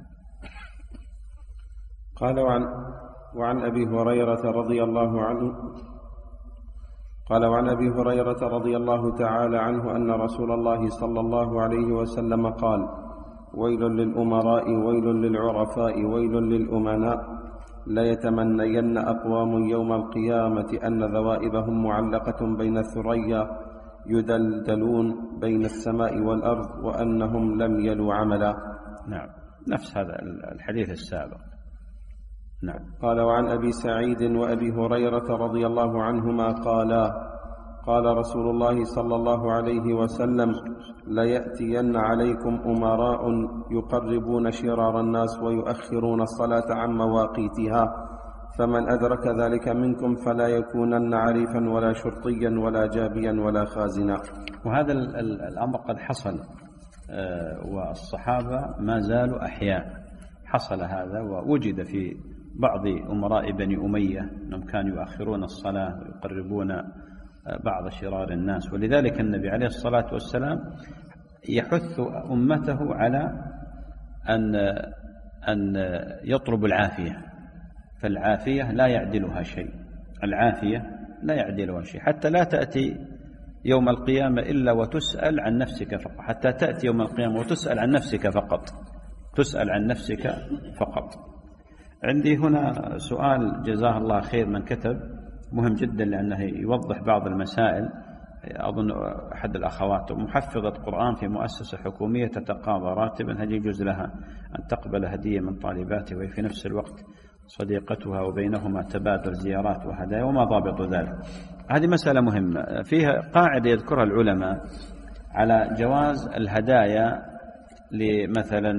قال وعن, وعن أبي هريرة رضي الله عنه قال وعن أبي هريرة رضي الله تعالى عنه أن رسول الله صلى الله عليه وسلم قال: ويل للأمراء ويل للعرفاء ويل للأمناء، لا يتمنين أقوام يوم القيامة أن ذوائبهم معلقة بين الثريا يدلدلون بين السماء والأرض وأنهم لم يلوا عملا. نعم، نفس هذا الحديث السابق. نعم. قال وعن أبي سعيد وأبي هريرة رضي الله عنهما قالا: قال رسول الله صلى الله عليه وسلم: ليأتين عليكم أمراء يقربون شرار الناس ويؤخرون الصلاة عن مواقيتها، فمن أدرك ذلك منكم فلا يكونن عريفا ولا شرطيا ولا جابيا ولا خازنا. وهذا الأمر قد حصل، والصحابة ما زالوا أحياء. حصل هذا ووجد في بعض أمراء بني أمية أنهم كانوا يؤخرون الصلاة ويقربون بعض شرار الناس. ولذلك النبي عليه الصلاة والسلام يحث أمته على أن أن يطلب العافية، فالعافية لا يعدلها شيء، العافية لا يعدلها شيء، حتى لا تأتي يوم القيامة إلا وتسأل عن نفسك فقط، حتى تأتي يوم القيامة وتسأل عن نفسك فقط، تسأل عن نفسك فقط. عندي هنا سؤال جزاه الله خير من كتب، مهم جدا لأنه يوضح بعض المسائل. أظن أحد الأخوات محفظة قرآن في مؤسسة حكومية تتقاضى راتبا، هل يجوز لها أن تقبل هدية من طالباتها وهي في نفس الوقت صديقتها وبينهما تبادل زيارات وهدايا، وما ضابط ذلك؟ هذه مسألة مهمة، فيها قاعدة يذكرها العلماء على جواز الهدايا لمثلا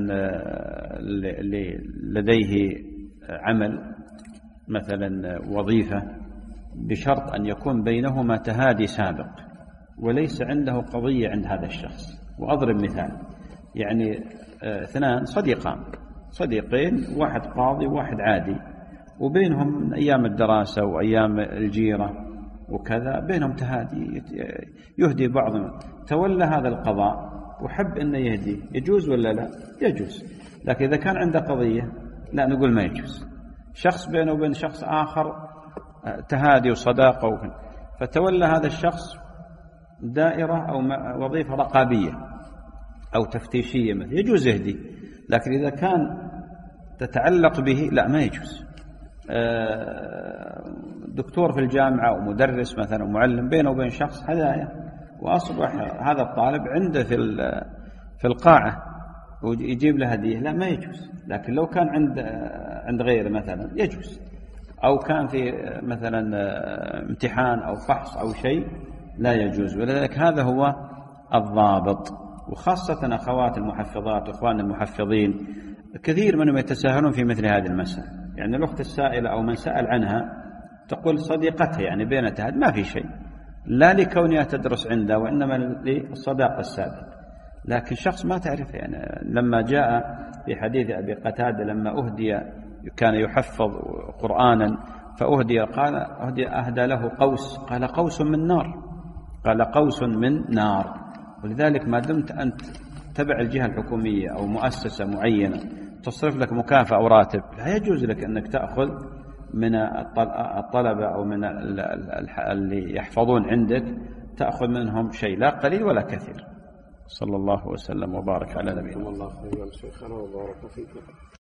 لديه عمل مثلا وظيفة، بشرط أن يكون بينهما تهادي سابق وليس عنده قضية عند هذا الشخص. وأضرب مثال، يعني اثنان صديقان صديقين، واحد قاضي وواحد عادي، وبينهم من أيام الدراسة وأيام الجيرة وكذا بينهم تهادي، يهدي بعضهم، تولى هذا القضاء وحب أنه يهدي، يجوز ولا لا؟ يجوز. لكن إذا كان عنده قضية لا، نقول ما يجوز. شخص بينه وبين شخص آخر تهادي وصداقة، فتولى هذا الشخص دائرة أو وظيفة رقابية أو تفتيشية مثل، يجوز يهدي. لكن إذا كان تتعلق به لا، ما يجوز. دكتور في الجامعة أو مدرس مثلا ومعلم، بينه وبين شخص هدايا، وأصبح هذا الطالب عنده في في القاعة ويجيب له هدية، لا ما يجوز. لكن لو كان عند عند غيره مثلا يجوز، أو كان في مثلا امتحان أو فحص أو شيء لا يجوز. ولذلك هذا هو الضابط. وخاصة أخوات المحفظات وأخوان المحفظين كثير منهم يتساهلون في مثل هذه المسألة. يعني الأخت السائلة أو من سأل عنها تقول صديقتها يعني بينتها، ما في شيء، لا لكونها تدرس عنده وإنما للصداقة السابقة. لكن شخص ما تعرفه، يعني لما جاء في حديث أبي قتادة لما أهدي، كان يحفظ قرآنا فأهدي، قال أهدي أهدى له قوس، قال قوس من نار، قال قوس من نار. ولذلك ما دمت أنت تبع الجهة الحكومية أو مؤسسة معينة تصرف لك مكافأة أو راتب، لا يجوز لك أنك تأخذ من الطلبة أو من اللي يحفظون عندك، تأخذ منهم شيء لا قليل ولا كثير. صلى الله وسلم وبارك على نبينا. الله خير شيخنا وبارك فيكم.